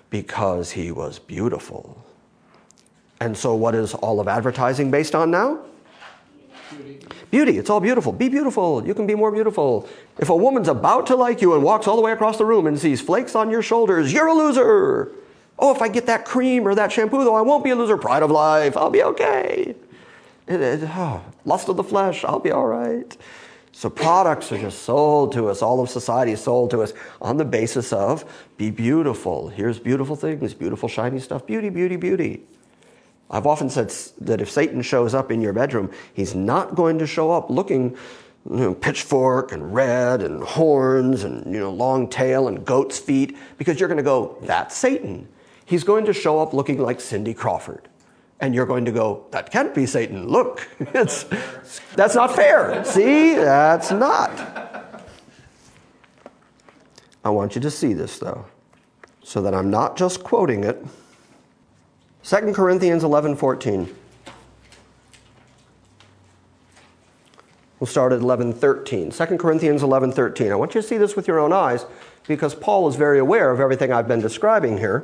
Because he was beautiful. And so what is all of advertising based on now? Beauty. Beauty. It's all beautiful. Be beautiful. You can be more beautiful. If a woman's about to like you and walks all the way across the room and sees flakes on your shoulders, you're a loser. Oh, if I get that cream or that shampoo, though, I won't be a loser. Pride of life. I'll be okay. It, it, oh, lust of the flesh. I'll be all right. So products are just sold to us. All of society is sold to us on the basis of be beautiful. Here's beautiful things, beautiful shiny stuff. Beauty, beauty, beauty. I've often said that if Satan shows up in your bedroom, he's not going to show up looking, you know, pitchfork and red and horns and, you know, long tail and goat's feet, because you're going to go, that's Satan. He's going to show up looking like Cindy Crawford. And you're going to go, that can't be Satan. Look, it's, that's not fair. See, that's not. I want you to see this, though, so that I'm not just quoting it. Second Corinthians eleven fourteen. We'll start at eleven thirteen. Second Corinthians eleven thirteen. I want you to see this with your own eyes, because Paul is very aware of everything I've been describing here.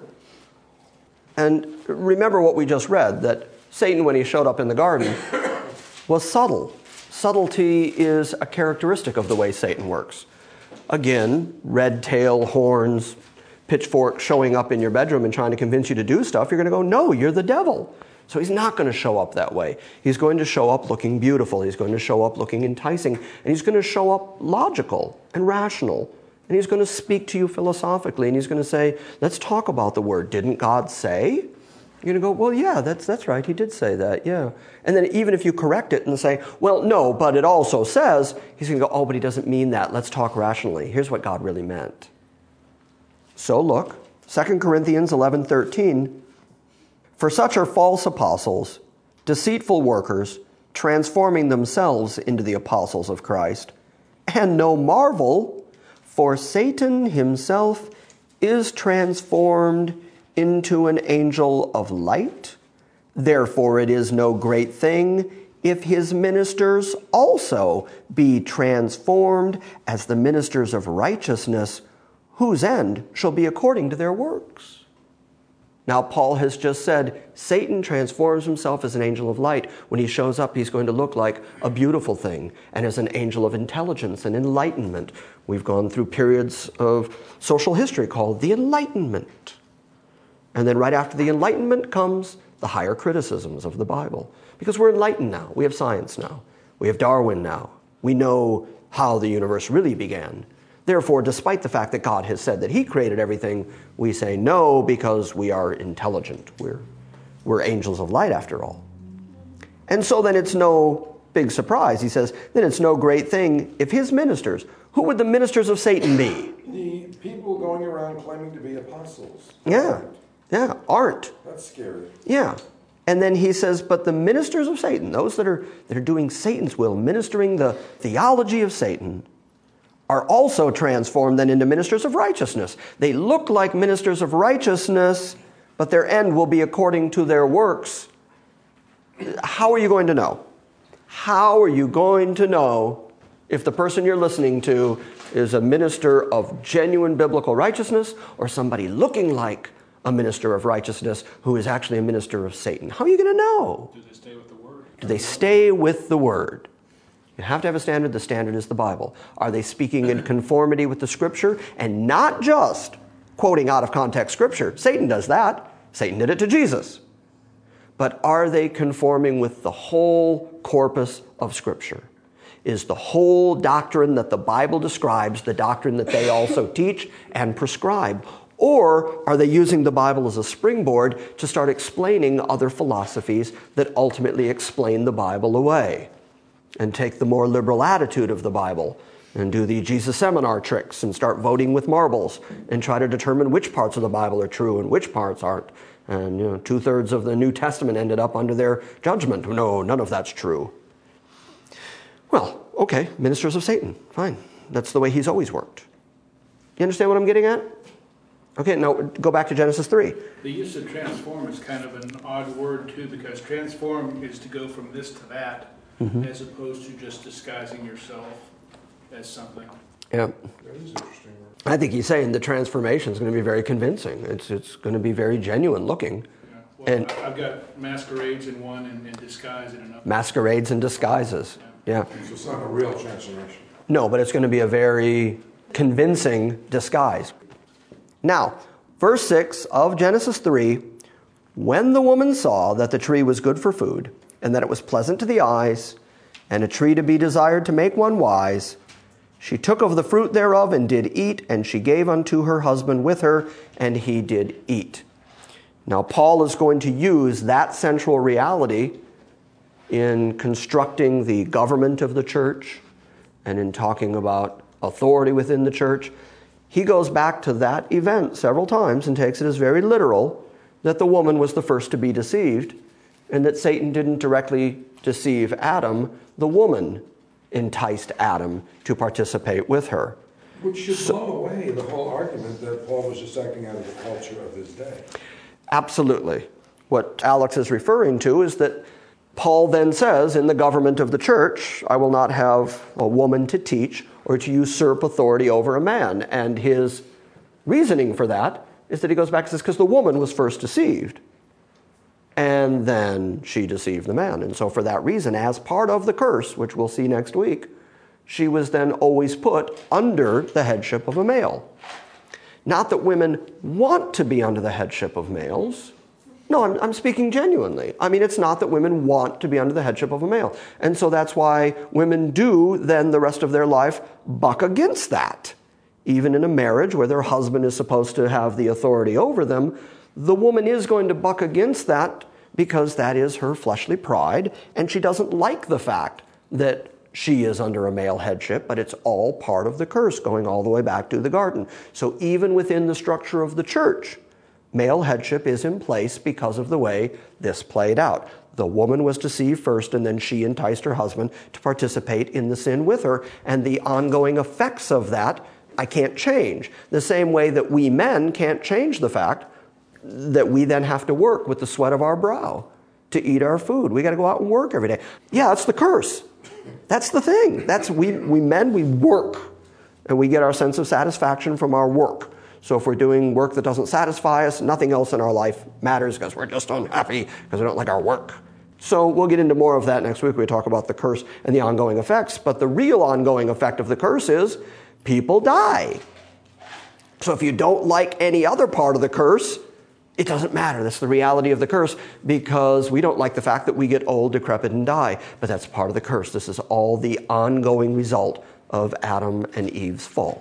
And remember what we just read, that Satan, when he showed up in the garden, was subtle. Subtlety is a characteristic of the way Satan works. Again, red tail, horns, pitchfork showing up in your bedroom and trying to convince you to do stuff, you're going to go, no, you're the devil. So he's not going to show up that way. He's going to show up looking beautiful. He's going to show up looking enticing. And he's going to show up logical and rational. And he's going to speak to you philosophically, and he's going to say, let's talk about the word. Didn't God say? You're going to go, well, yeah, that's that's right. He did say that, yeah. And then even if you correct it and say, well, no, but it also says, he's going to go, oh, but he doesn't mean that. Let's talk rationally. Here's what God really meant. So look, Second Corinthians eleven thirteen, for such are false apostles, deceitful workers, transforming themselves into the apostles of Christ. And no marvel, for Satan himself is transformed into an angel of light. Therefore it is no great thing if his ministers also be transformed as the ministers of righteousness, whose end shall be according to their works. Now, Paul has just said Satan transforms himself as an angel of light. When he shows up, he's going to look like a beautiful thing and as an angel of intelligence and enlightenment. We've gone through periods of social history called the Enlightenment. And then right after the Enlightenment comes the higher criticisms of the Bible. Because we're enlightened now. We have science now. We have Darwin now. We know how the universe really began. Therefore, despite the fact that God has said that he created everything, we say no because we are intelligent. We're, we're angels of light after all. And so then it's no big surprise. He says, then it's no great thing if his ministers, who would the ministers of Satan be? The people going around claiming to be apostles. Yeah, yeah, aren't. That's scary. Yeah. And then he says, but the ministers of Satan, those that are, that are doing Satan's will, ministering the theology of Satan, are also transformed then into ministers of righteousness. They look like ministers of righteousness, but their end will be according to their works. How are you going to know? How are you going to know if the person you're listening to is a minister of genuine biblical righteousness or somebody looking like a minister of righteousness who is actually a minister of Satan? How are you going to know? Do they stay with the Word? Do they stay with the Word? You have to have a standard. The standard is the Bible. Are they speaking in conformity with the Scripture and not just quoting out of context Scripture? Satan does that. Satan did it to Jesus. But are they conforming with the whole corpus of Scripture? Is the whole doctrine that the Bible describes the doctrine that they also teach and prescribe? Or are they using the Bible as a springboard to start explaining other philosophies that ultimately explain the Bible away? And take the more liberal attitude of the Bible and do the Jesus seminar tricks and start voting with marbles and try to determine which parts of the Bible are true and which parts aren't. And you know, two-thirds of the New Testament ended up under their judgment. No, none of that's true. Well, okay, ministers of Satan, fine. That's the way he's always worked. You understand what I'm getting at? Okay, now go back to Genesis three. The use of transform is kind of an odd word too, because transform is to go from this to that. Mm-hmm. As opposed to just disguising yourself as something. Yeah. That is interesting. I think he's saying the transformation is going to be very convincing. It's it's going to be very genuine looking. Yeah. Well, And- I- I've got masquerades in one and, and disguise in another. Masquerades and disguises. Yeah. So it's not a real transformation. No, but it's going to be a very convincing disguise. Now, verse six of Genesis three, when the woman saw that the tree was good for food, and that it was pleasant to the eyes, and a tree to be desired to make one wise, she took of the fruit thereof and did eat, and she gave unto her husband with her, and he did eat. Now, Paul is going to use that central reality in constructing the government of the church and in talking about authority within the church. He goes back to that event several times and takes it as very literal that the woman was the first to be deceived and that Satan didn't directly deceive Adam. The woman enticed Adam to participate with her. Which should blow away the whole argument that Paul was just acting out of the culture of his day. Absolutely. What Alex is referring to is that Paul then says, in the government of the church, I will not have a woman to teach or to usurp authority over a man. And his reasoning for that is that he goes back and says, because the woman was first deceived. And then she deceived the man. And so for that reason, as part of the curse, which we'll see next week, she was then always put under the headship of a male. Not that women want to be under the headship of males. No, I'm, I'm speaking genuinely. I mean, it's not that women want to be under the headship of a male. And so that's why women do then the rest of their life buck against that. Even in a marriage where their husband is supposed to have the authority over them, the woman is going to buck against that because that is her fleshly pride, and she doesn't like the fact that she is under a male headship, but it's all part of the curse going all the way back to the garden. So even within the structure of the church, male headship is in place because of the way this played out. The woman was deceived first, and then she enticed her husband to participate in the sin with her, and the ongoing effects of that I can't change. The same way that we men can't change the fact that we then have to work with the sweat of our brow to eat our food. We got to go out and work every day. Yeah, that's the curse. That's the thing. That's we, we men, we work, and we get our sense of satisfaction from our work. So if we're doing work that doesn't satisfy us, nothing else in our life matters because we're just unhappy because we don't like our work. So we'll get into more of that next week. We talk about the curse and the ongoing effects. But the real ongoing effect of the curse is people die. So if you don't like any other part of the curse, it doesn't matter. That's the reality of the curse, because we don't like the fact that we get old, decrepit, and die. But that's part of the curse. This is all the ongoing result of Adam and Eve's fall.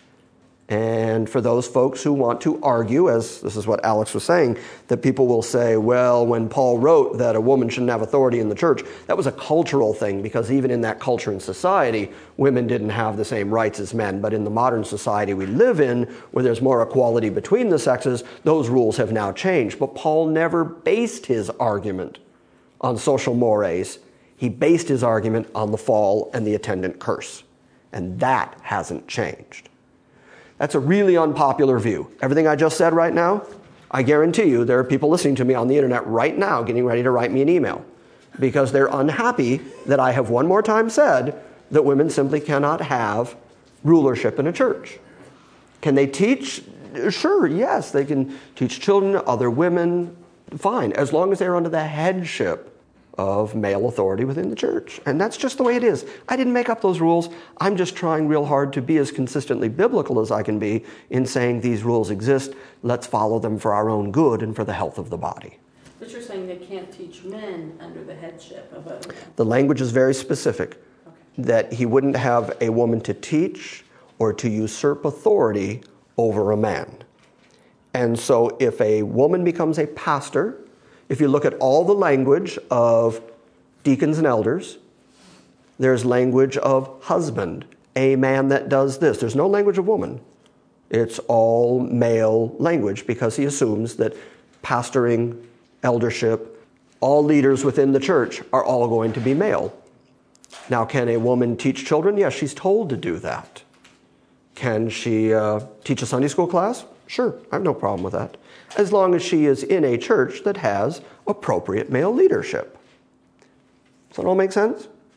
And for those folks who want to argue, as this is what Alex was saying, that people will say, well, when Paul wrote that a woman shouldn't have authority in the church, that was a cultural thing, because even in that culture and society, women didn't have the same rights as men. But in the modern society we live in, where there's more equality between the sexes, those rules have now changed. But Paul never based his argument on social mores. He based his argument on the fall and the attendant curse. And that hasn't changed. That's a really unpopular view. Everything I just said right now, I guarantee you there are people listening to me on the internet right now getting ready to write me an email because they're unhappy that I have one more time said that women simply cannot have rulership in a church. Can they teach? Sure, yes, they can teach children, other women, fine, as long as they're under the headship of male authority within the church. And that's just the way it is. I didn't make up those rules. I'm just trying real hard to be as consistently biblical as I can be in saying these rules exist. Let's follow them for our own good and for the health of the body. But you're saying they can't teach men under the headship of a... The language is very specific, Okay. that he wouldn't have a woman to teach or to usurp authority over a man. And so if a woman becomes a pastor, if you look at all the language of deacons and elders, there's language of husband, a man that does this. There's no language of woman. It's all male language because he assumes that pastoring, eldership, all leaders within the church are all going to be male. Now, can a woman teach children? Yes, she's told to do that. Can she uh, teach a Sunday school class? Sure, I have no problem with that, as long as she is in a church that has appropriate male leadership. Does that all make sense?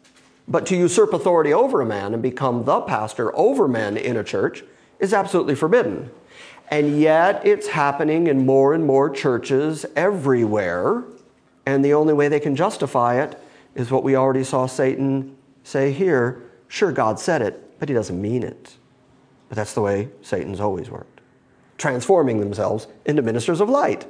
But to usurp authority over a man and become the pastor over men in a church is absolutely forbidden. And yet it's happening in more and more churches everywhere. And the only way they can justify it is what we already saw Satan say here. Sure, God said it, but he doesn't mean it. But that's the way Satan's always worked, transforming themselves into ministers of light.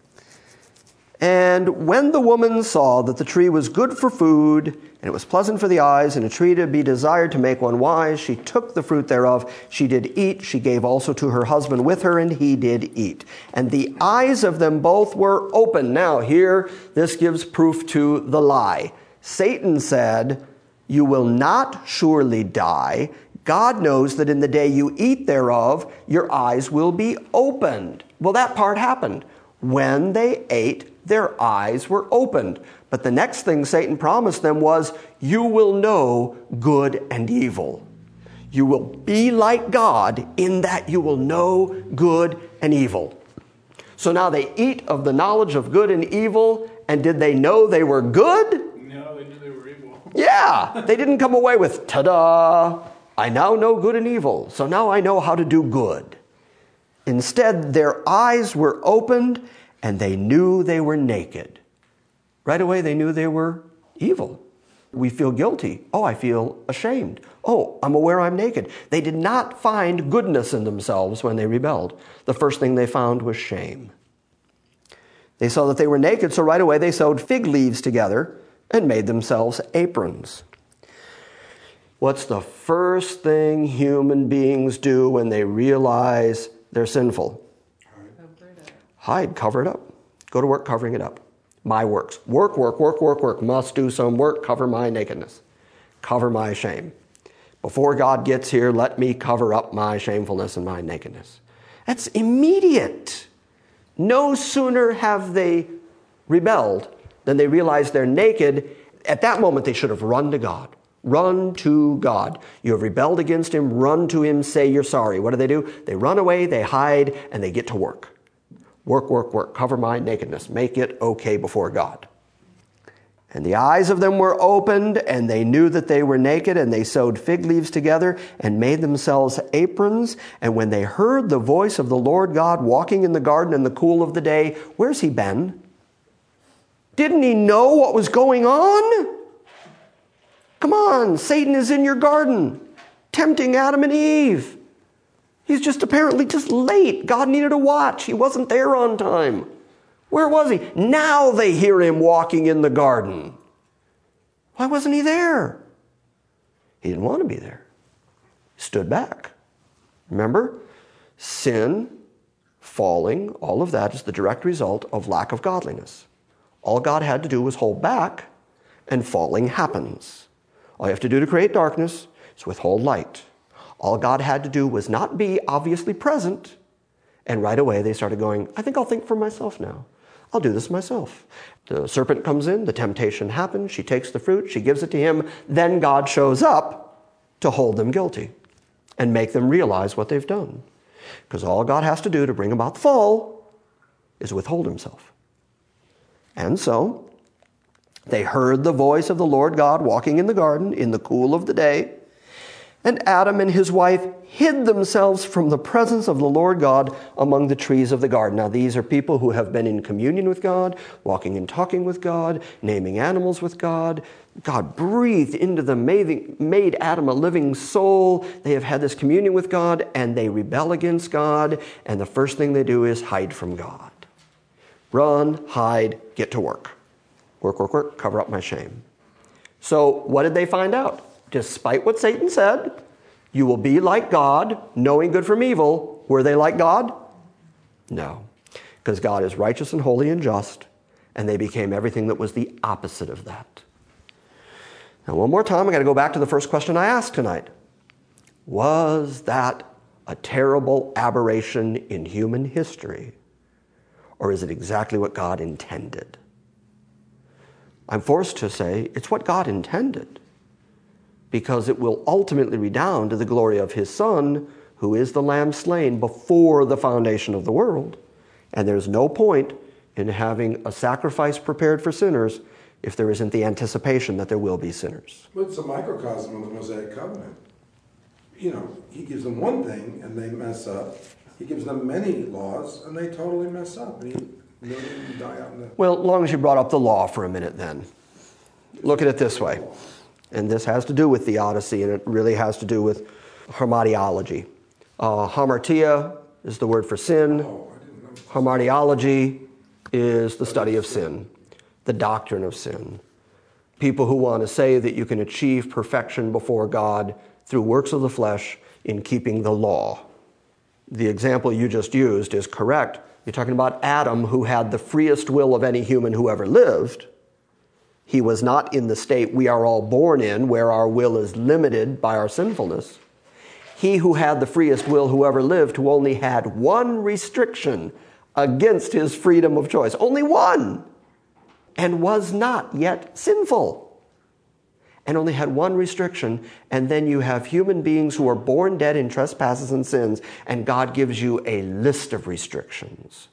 And when the woman saw that the tree was good for food, and it was pleasant for the eyes, and a tree to be desired to make one wise, she took the fruit thereof, she did eat, she gave also to her husband with her, and he did eat. And the eyes of them both were open. Now here, this gives proof to the lie. Satan said, you will not surely die. God knows that in the day you eat thereof, your eyes will be opened. Well, that part happened. When they ate, their eyes were opened. But the next thing Satan promised them was, you will know good and evil. You will be like God in that you will know good and evil. So now they eat of the knowledge of good and evil, and did they know they were good? No, they knew they were evil. Yeah, they didn't come away with, ta-da, I now know good and evil, so now I know how to do good. Instead, their eyes were opened, and they knew they were naked. Right away, they knew they were evil. We feel guilty. Oh, I feel ashamed. Oh, I'm aware I'm naked. They did not find goodness in themselves when they rebelled. The first thing they found was shame. They saw that they were naked, so right away they sewed fig leaves together and made themselves aprons. What's the first thing human beings do when they realize they're sinful? Hide, cover it up. Go to work covering it up. My works. Work, work, work, work, work. Must do some work. Cover my nakedness. Cover my shame. Before God gets here, let me cover up my shamefulness and my nakedness. That's immediate. No sooner have they rebelled than they realize they're naked. At that moment, they should have run to God. Run to God. You have rebelled against him. Run to him. Say you're sorry. What do they do? They run away, they hide, and they get to work. Work, work, work. Cover my nakedness. Make it okay before God. And the eyes of them were opened, and they knew that they were naked, and they sewed fig leaves together and made themselves aprons. And when they heard the voice of the Lord God walking in the garden in the cool of the day, where's he been? Didn't he know what was going on? Come on, Satan is in your garden, tempting Adam and Eve. He's just apparently just late. God needed a watch. He wasn't there on time. Where was he? Now they hear him walking in the garden. Why wasn't he there? He didn't want to be there. He stood back. Remember? Sin, falling, all of that is the direct result of lack of godliness. All God had to do was hold back, and falling happens. All you have to do to create darkness is withhold light. All God had to do was not be obviously present, and right away they started going, I think I'll think for myself now. I'll do this myself. The serpent comes in, the temptation happens, she takes the fruit, she gives it to him, then God shows up to hold them guilty and make them realize what they've done. Because all God has to do to bring about the fall is withhold himself. And so, they heard the voice of the Lord God walking in the garden in the cool of the day, and Adam and his wife hid themselves from the presence of the Lord God among the trees of the garden. Now, these are people who have been in communion with God, walking and talking with God, naming animals with God. God breathed into them, made, made Adam a living soul. They have had this communion with God, and they rebel against God, and the first thing they do is hide from God. Run, hide, get to work. Work, work, work, cover up my shame. So what did they find out? Despite what Satan said, you will be like God, knowing good from evil. Were they like God? No. Because God is righteous and holy and just, and they became everything that was the opposite of that. Now, one more time, I got to go back to the first question I asked tonight. Was that a terrible aberration in human history, or is it exactly what God intended? I'm forced to say it's what God intended, because it will ultimately redound to the glory of his Son, who is the Lamb slain before the foundation of the world. And there's no point in having a sacrifice prepared for sinners, if there isn't the anticipation that there will be sinners. But it's a microcosm of the Mosaic covenant. You know, he gives them one thing and they mess up. He gives them many laws and they totally mess up. And he, millions die out in the... Well, as long as you brought up the law for a minute then. Look at it this way. And this has to do with theodicy, and it really has to do with hamartiology. Uh, hamartia is the word for sin. Oh, I didn't know. Hamartiology is the study of sin, the doctrine of sin. People who want to say that you can achieve perfection before God through works of the flesh in keeping the law. The example you just used is correct. You're talking about Adam, who had the freest will of any human who ever lived. He was not in the state we are all born in, where our will is limited by our sinfulness. He who had the freest will who ever lived, who only had one restriction against his freedom of choice, only one, and was not yet sinful, and only had one restriction. And then you have human beings who are born dead in trespasses and sins, and God gives you a list of restrictions.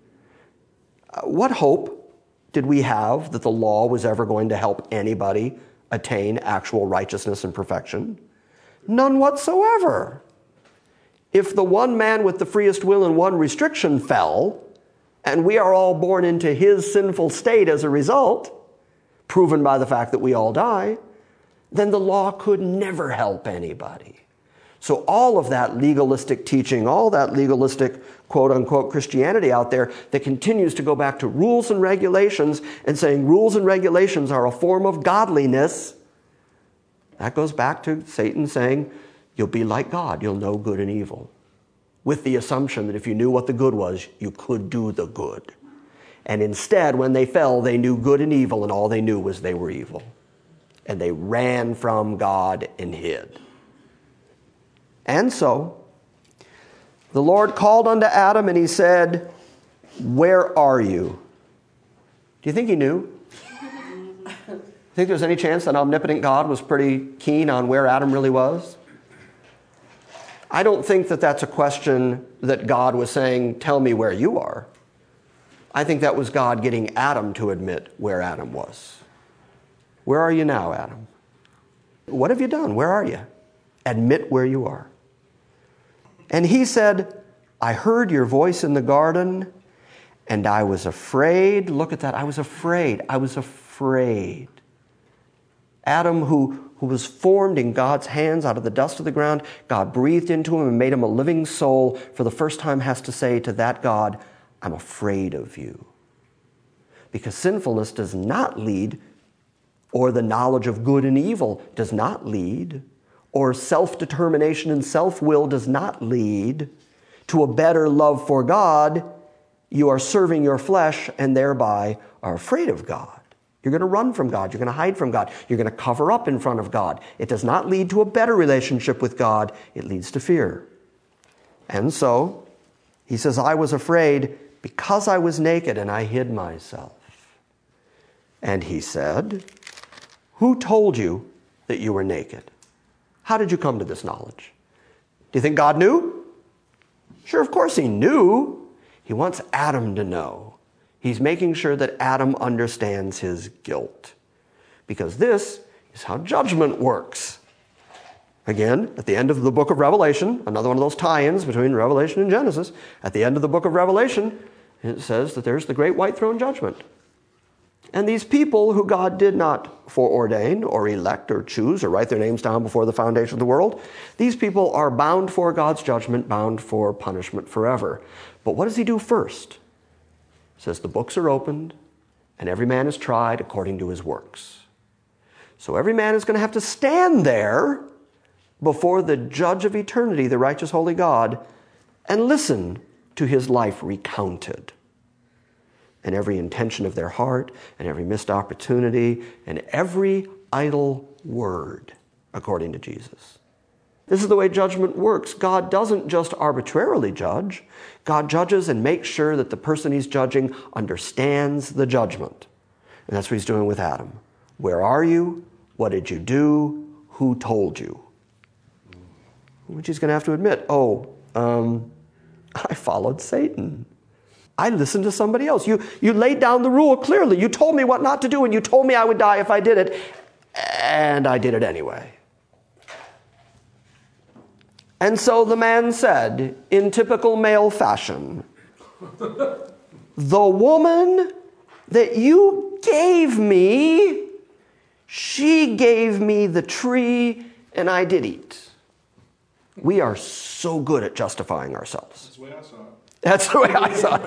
Uh, what hope did we have that the law was ever going to help anybody attain actual righteousness and perfection? None whatsoever. If the one man with the freest will and one restriction fell, and we are all born into his sinful state as a result, proven by the fact that we all die, then the law could never help anybody. So all of that legalistic teaching, all that legalistic quote-unquote Christianity out there that continues to go back to rules and regulations and saying rules and regulations are a form of godliness, that goes back to Satan saying, you'll be like God, you'll know good and evil, with the assumption that if you knew what the good was, you could do the good. And instead, when they fell, they knew good and evil, and all they knew was they were evil. And they ran from God and hid. And so, the Lord called unto Adam and he said, where are you? Do you think he knew? Think there's any chance that omnipotent God was pretty keen on where Adam really was? I don't think that that's a question that God was saying, tell me where you are. I think that was God getting Adam to admit where Adam was. Where are you now, Adam? What have you done? Where are you? Admit where you are. And he said, I heard your voice in the garden, and I was afraid. Look at that. I was afraid. I was afraid. Adam, who, who was formed in God's hands out of the dust of the ground, God breathed into him and made him a living soul, for the first time has to say to that God, I'm afraid of you. Because sinfulness does not lead, or the knowledge of good and evil does not lead, or self-determination and self-will does not lead to a better love for God. You are serving your flesh and thereby are afraid of God. You're going to run from God. You're going to hide from God. You're going to cover up in front of God. It does not lead to a better relationship with God. It leads to fear. And so, he says, I was afraid because I was naked and I hid myself. And he said, who told you that you were naked? How did you come to this knowledge? Do you think God knew? Sure, of course he knew. He wants Adam to know. He's making sure that Adam understands his guilt. Because this is how judgment works. Again, at the end of the book of Revelation, another one of those tie-ins between Revelation and Genesis, at the end of the book of Revelation, it says that there's the great white throne judgment. And these people who God did not foreordain or elect or choose or write their names down before the foundation of the world, these people are bound for God's judgment, bound for punishment forever. But what does he do first? It says the books are opened and every man is tried according to his works. So every man is going to have to stand there before the judge of eternity, the righteous holy God, and listen to his life recounted. And every intention of their heart, and every missed opportunity, and every idle word, according to Jesus. This is the way judgment works. God doesn't just arbitrarily judge. God judges and makes sure that the person he's judging understands the judgment. And that's what he's doing with Adam. Where are you? What did you do? Who told you? Which he's going to have to admit, oh, um, I followed Satan. I listened to somebody else. You, you laid down the rule clearly. You told me what not to do, and you told me I would die if I did it, and I did it anyway. And so the man said, in typical male fashion, the woman that you gave me, she gave me the tree, and I did eat. We are so good at justifying ourselves. That's the way I saw it. That's the way I saw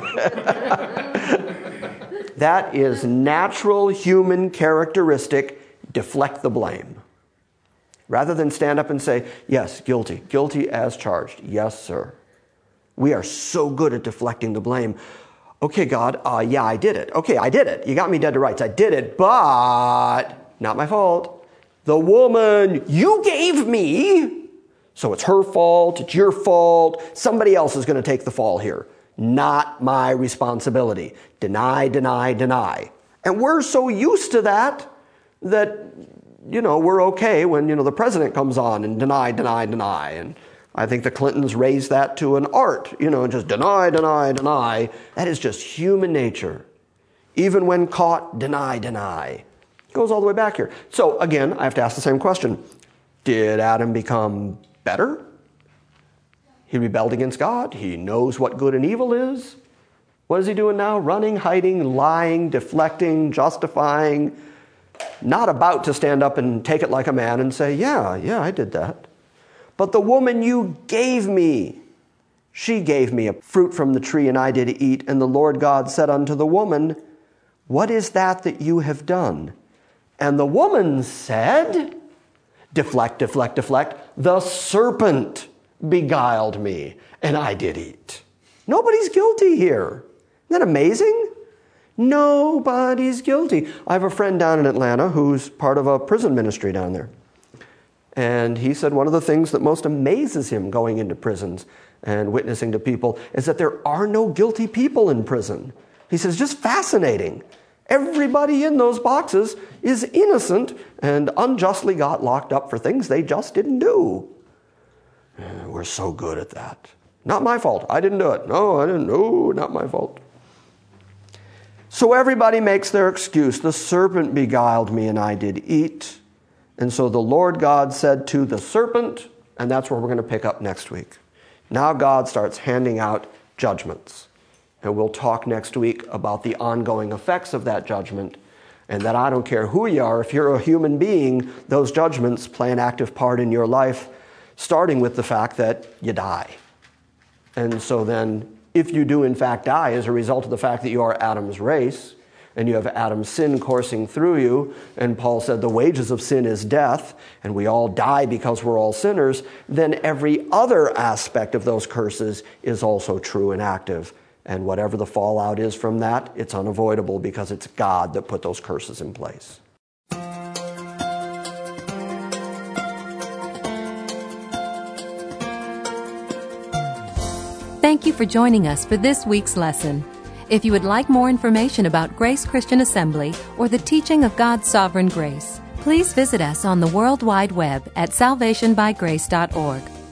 it. That is natural human characteristic. Deflect the blame. Rather than stand up and say, yes, guilty. Guilty as charged. Yes, sir. We are so good at deflecting the blame. Okay, God, uh, yeah, I did it. Okay, I did it. You got me dead to rights. I did it, but not my fault. The woman you gave me, so it's her fault, it's your fault. Somebody else is going to take the fall here. Not my responsibility. Deny, deny, deny. And we're so used to that that, you know, we're okay when, you know, the president comes on and deny, deny, deny. And I think the Clintons raised that to an art, you know, just deny, deny, deny. That is just human nature. Even when caught, deny, deny. It goes all the way back here. So again, I have to ask the same question. Did Adam become better? He rebelled against God. He knows what good and evil is. What is he doing now? Running, hiding, lying, deflecting, justifying. Not about to stand up and take it like a man and say, yeah, yeah, I did that. But the woman you gave me, she gave me a fruit from the tree, and I did eat. And the Lord God said unto the woman, what is that that you have done? And the woman said, deflect, deflect, deflect. The serpent beguiled me, and I did eat. Nobody's guilty here. Isn't that amazing? Nobody's guilty. I have a friend down in Atlanta who's part of a prison ministry down there. And he said one of the things that most amazes him going into prisons and witnessing to people is that there are no guilty people in prison. He says, just fascinating. Everybody in those boxes is innocent and unjustly got locked up for things they just didn't do. We're so good at that. Not my fault. I didn't do it. No, I didn't. No, not my fault. So everybody makes their excuse. The serpent beguiled me and I did eat. And so the Lord God said to the serpent, and that's where we're going to pick up next week. Now God starts handing out judgments. And we'll talk next week about the ongoing effects of that judgment. And that I don't care who you are, if you're a human being, those judgments play an active part in your life, starting with the fact that you die. And so then, if you do in fact die as a result of the fact that you are Adam's race, and you have Adam's sin coursing through you, and Paul said the wages of sin is death, and we all die because we're all sinners, then every other aspect of those curses is also true and active. And whatever the fallout is from that, it's unavoidable because it's God that put those curses in place. Thank you for joining us for this week's lesson. If you would like more information about Grace Christian Assembly or the teaching of God's sovereign grace, please visit us on the World Wide Web at salvation by grace dot org.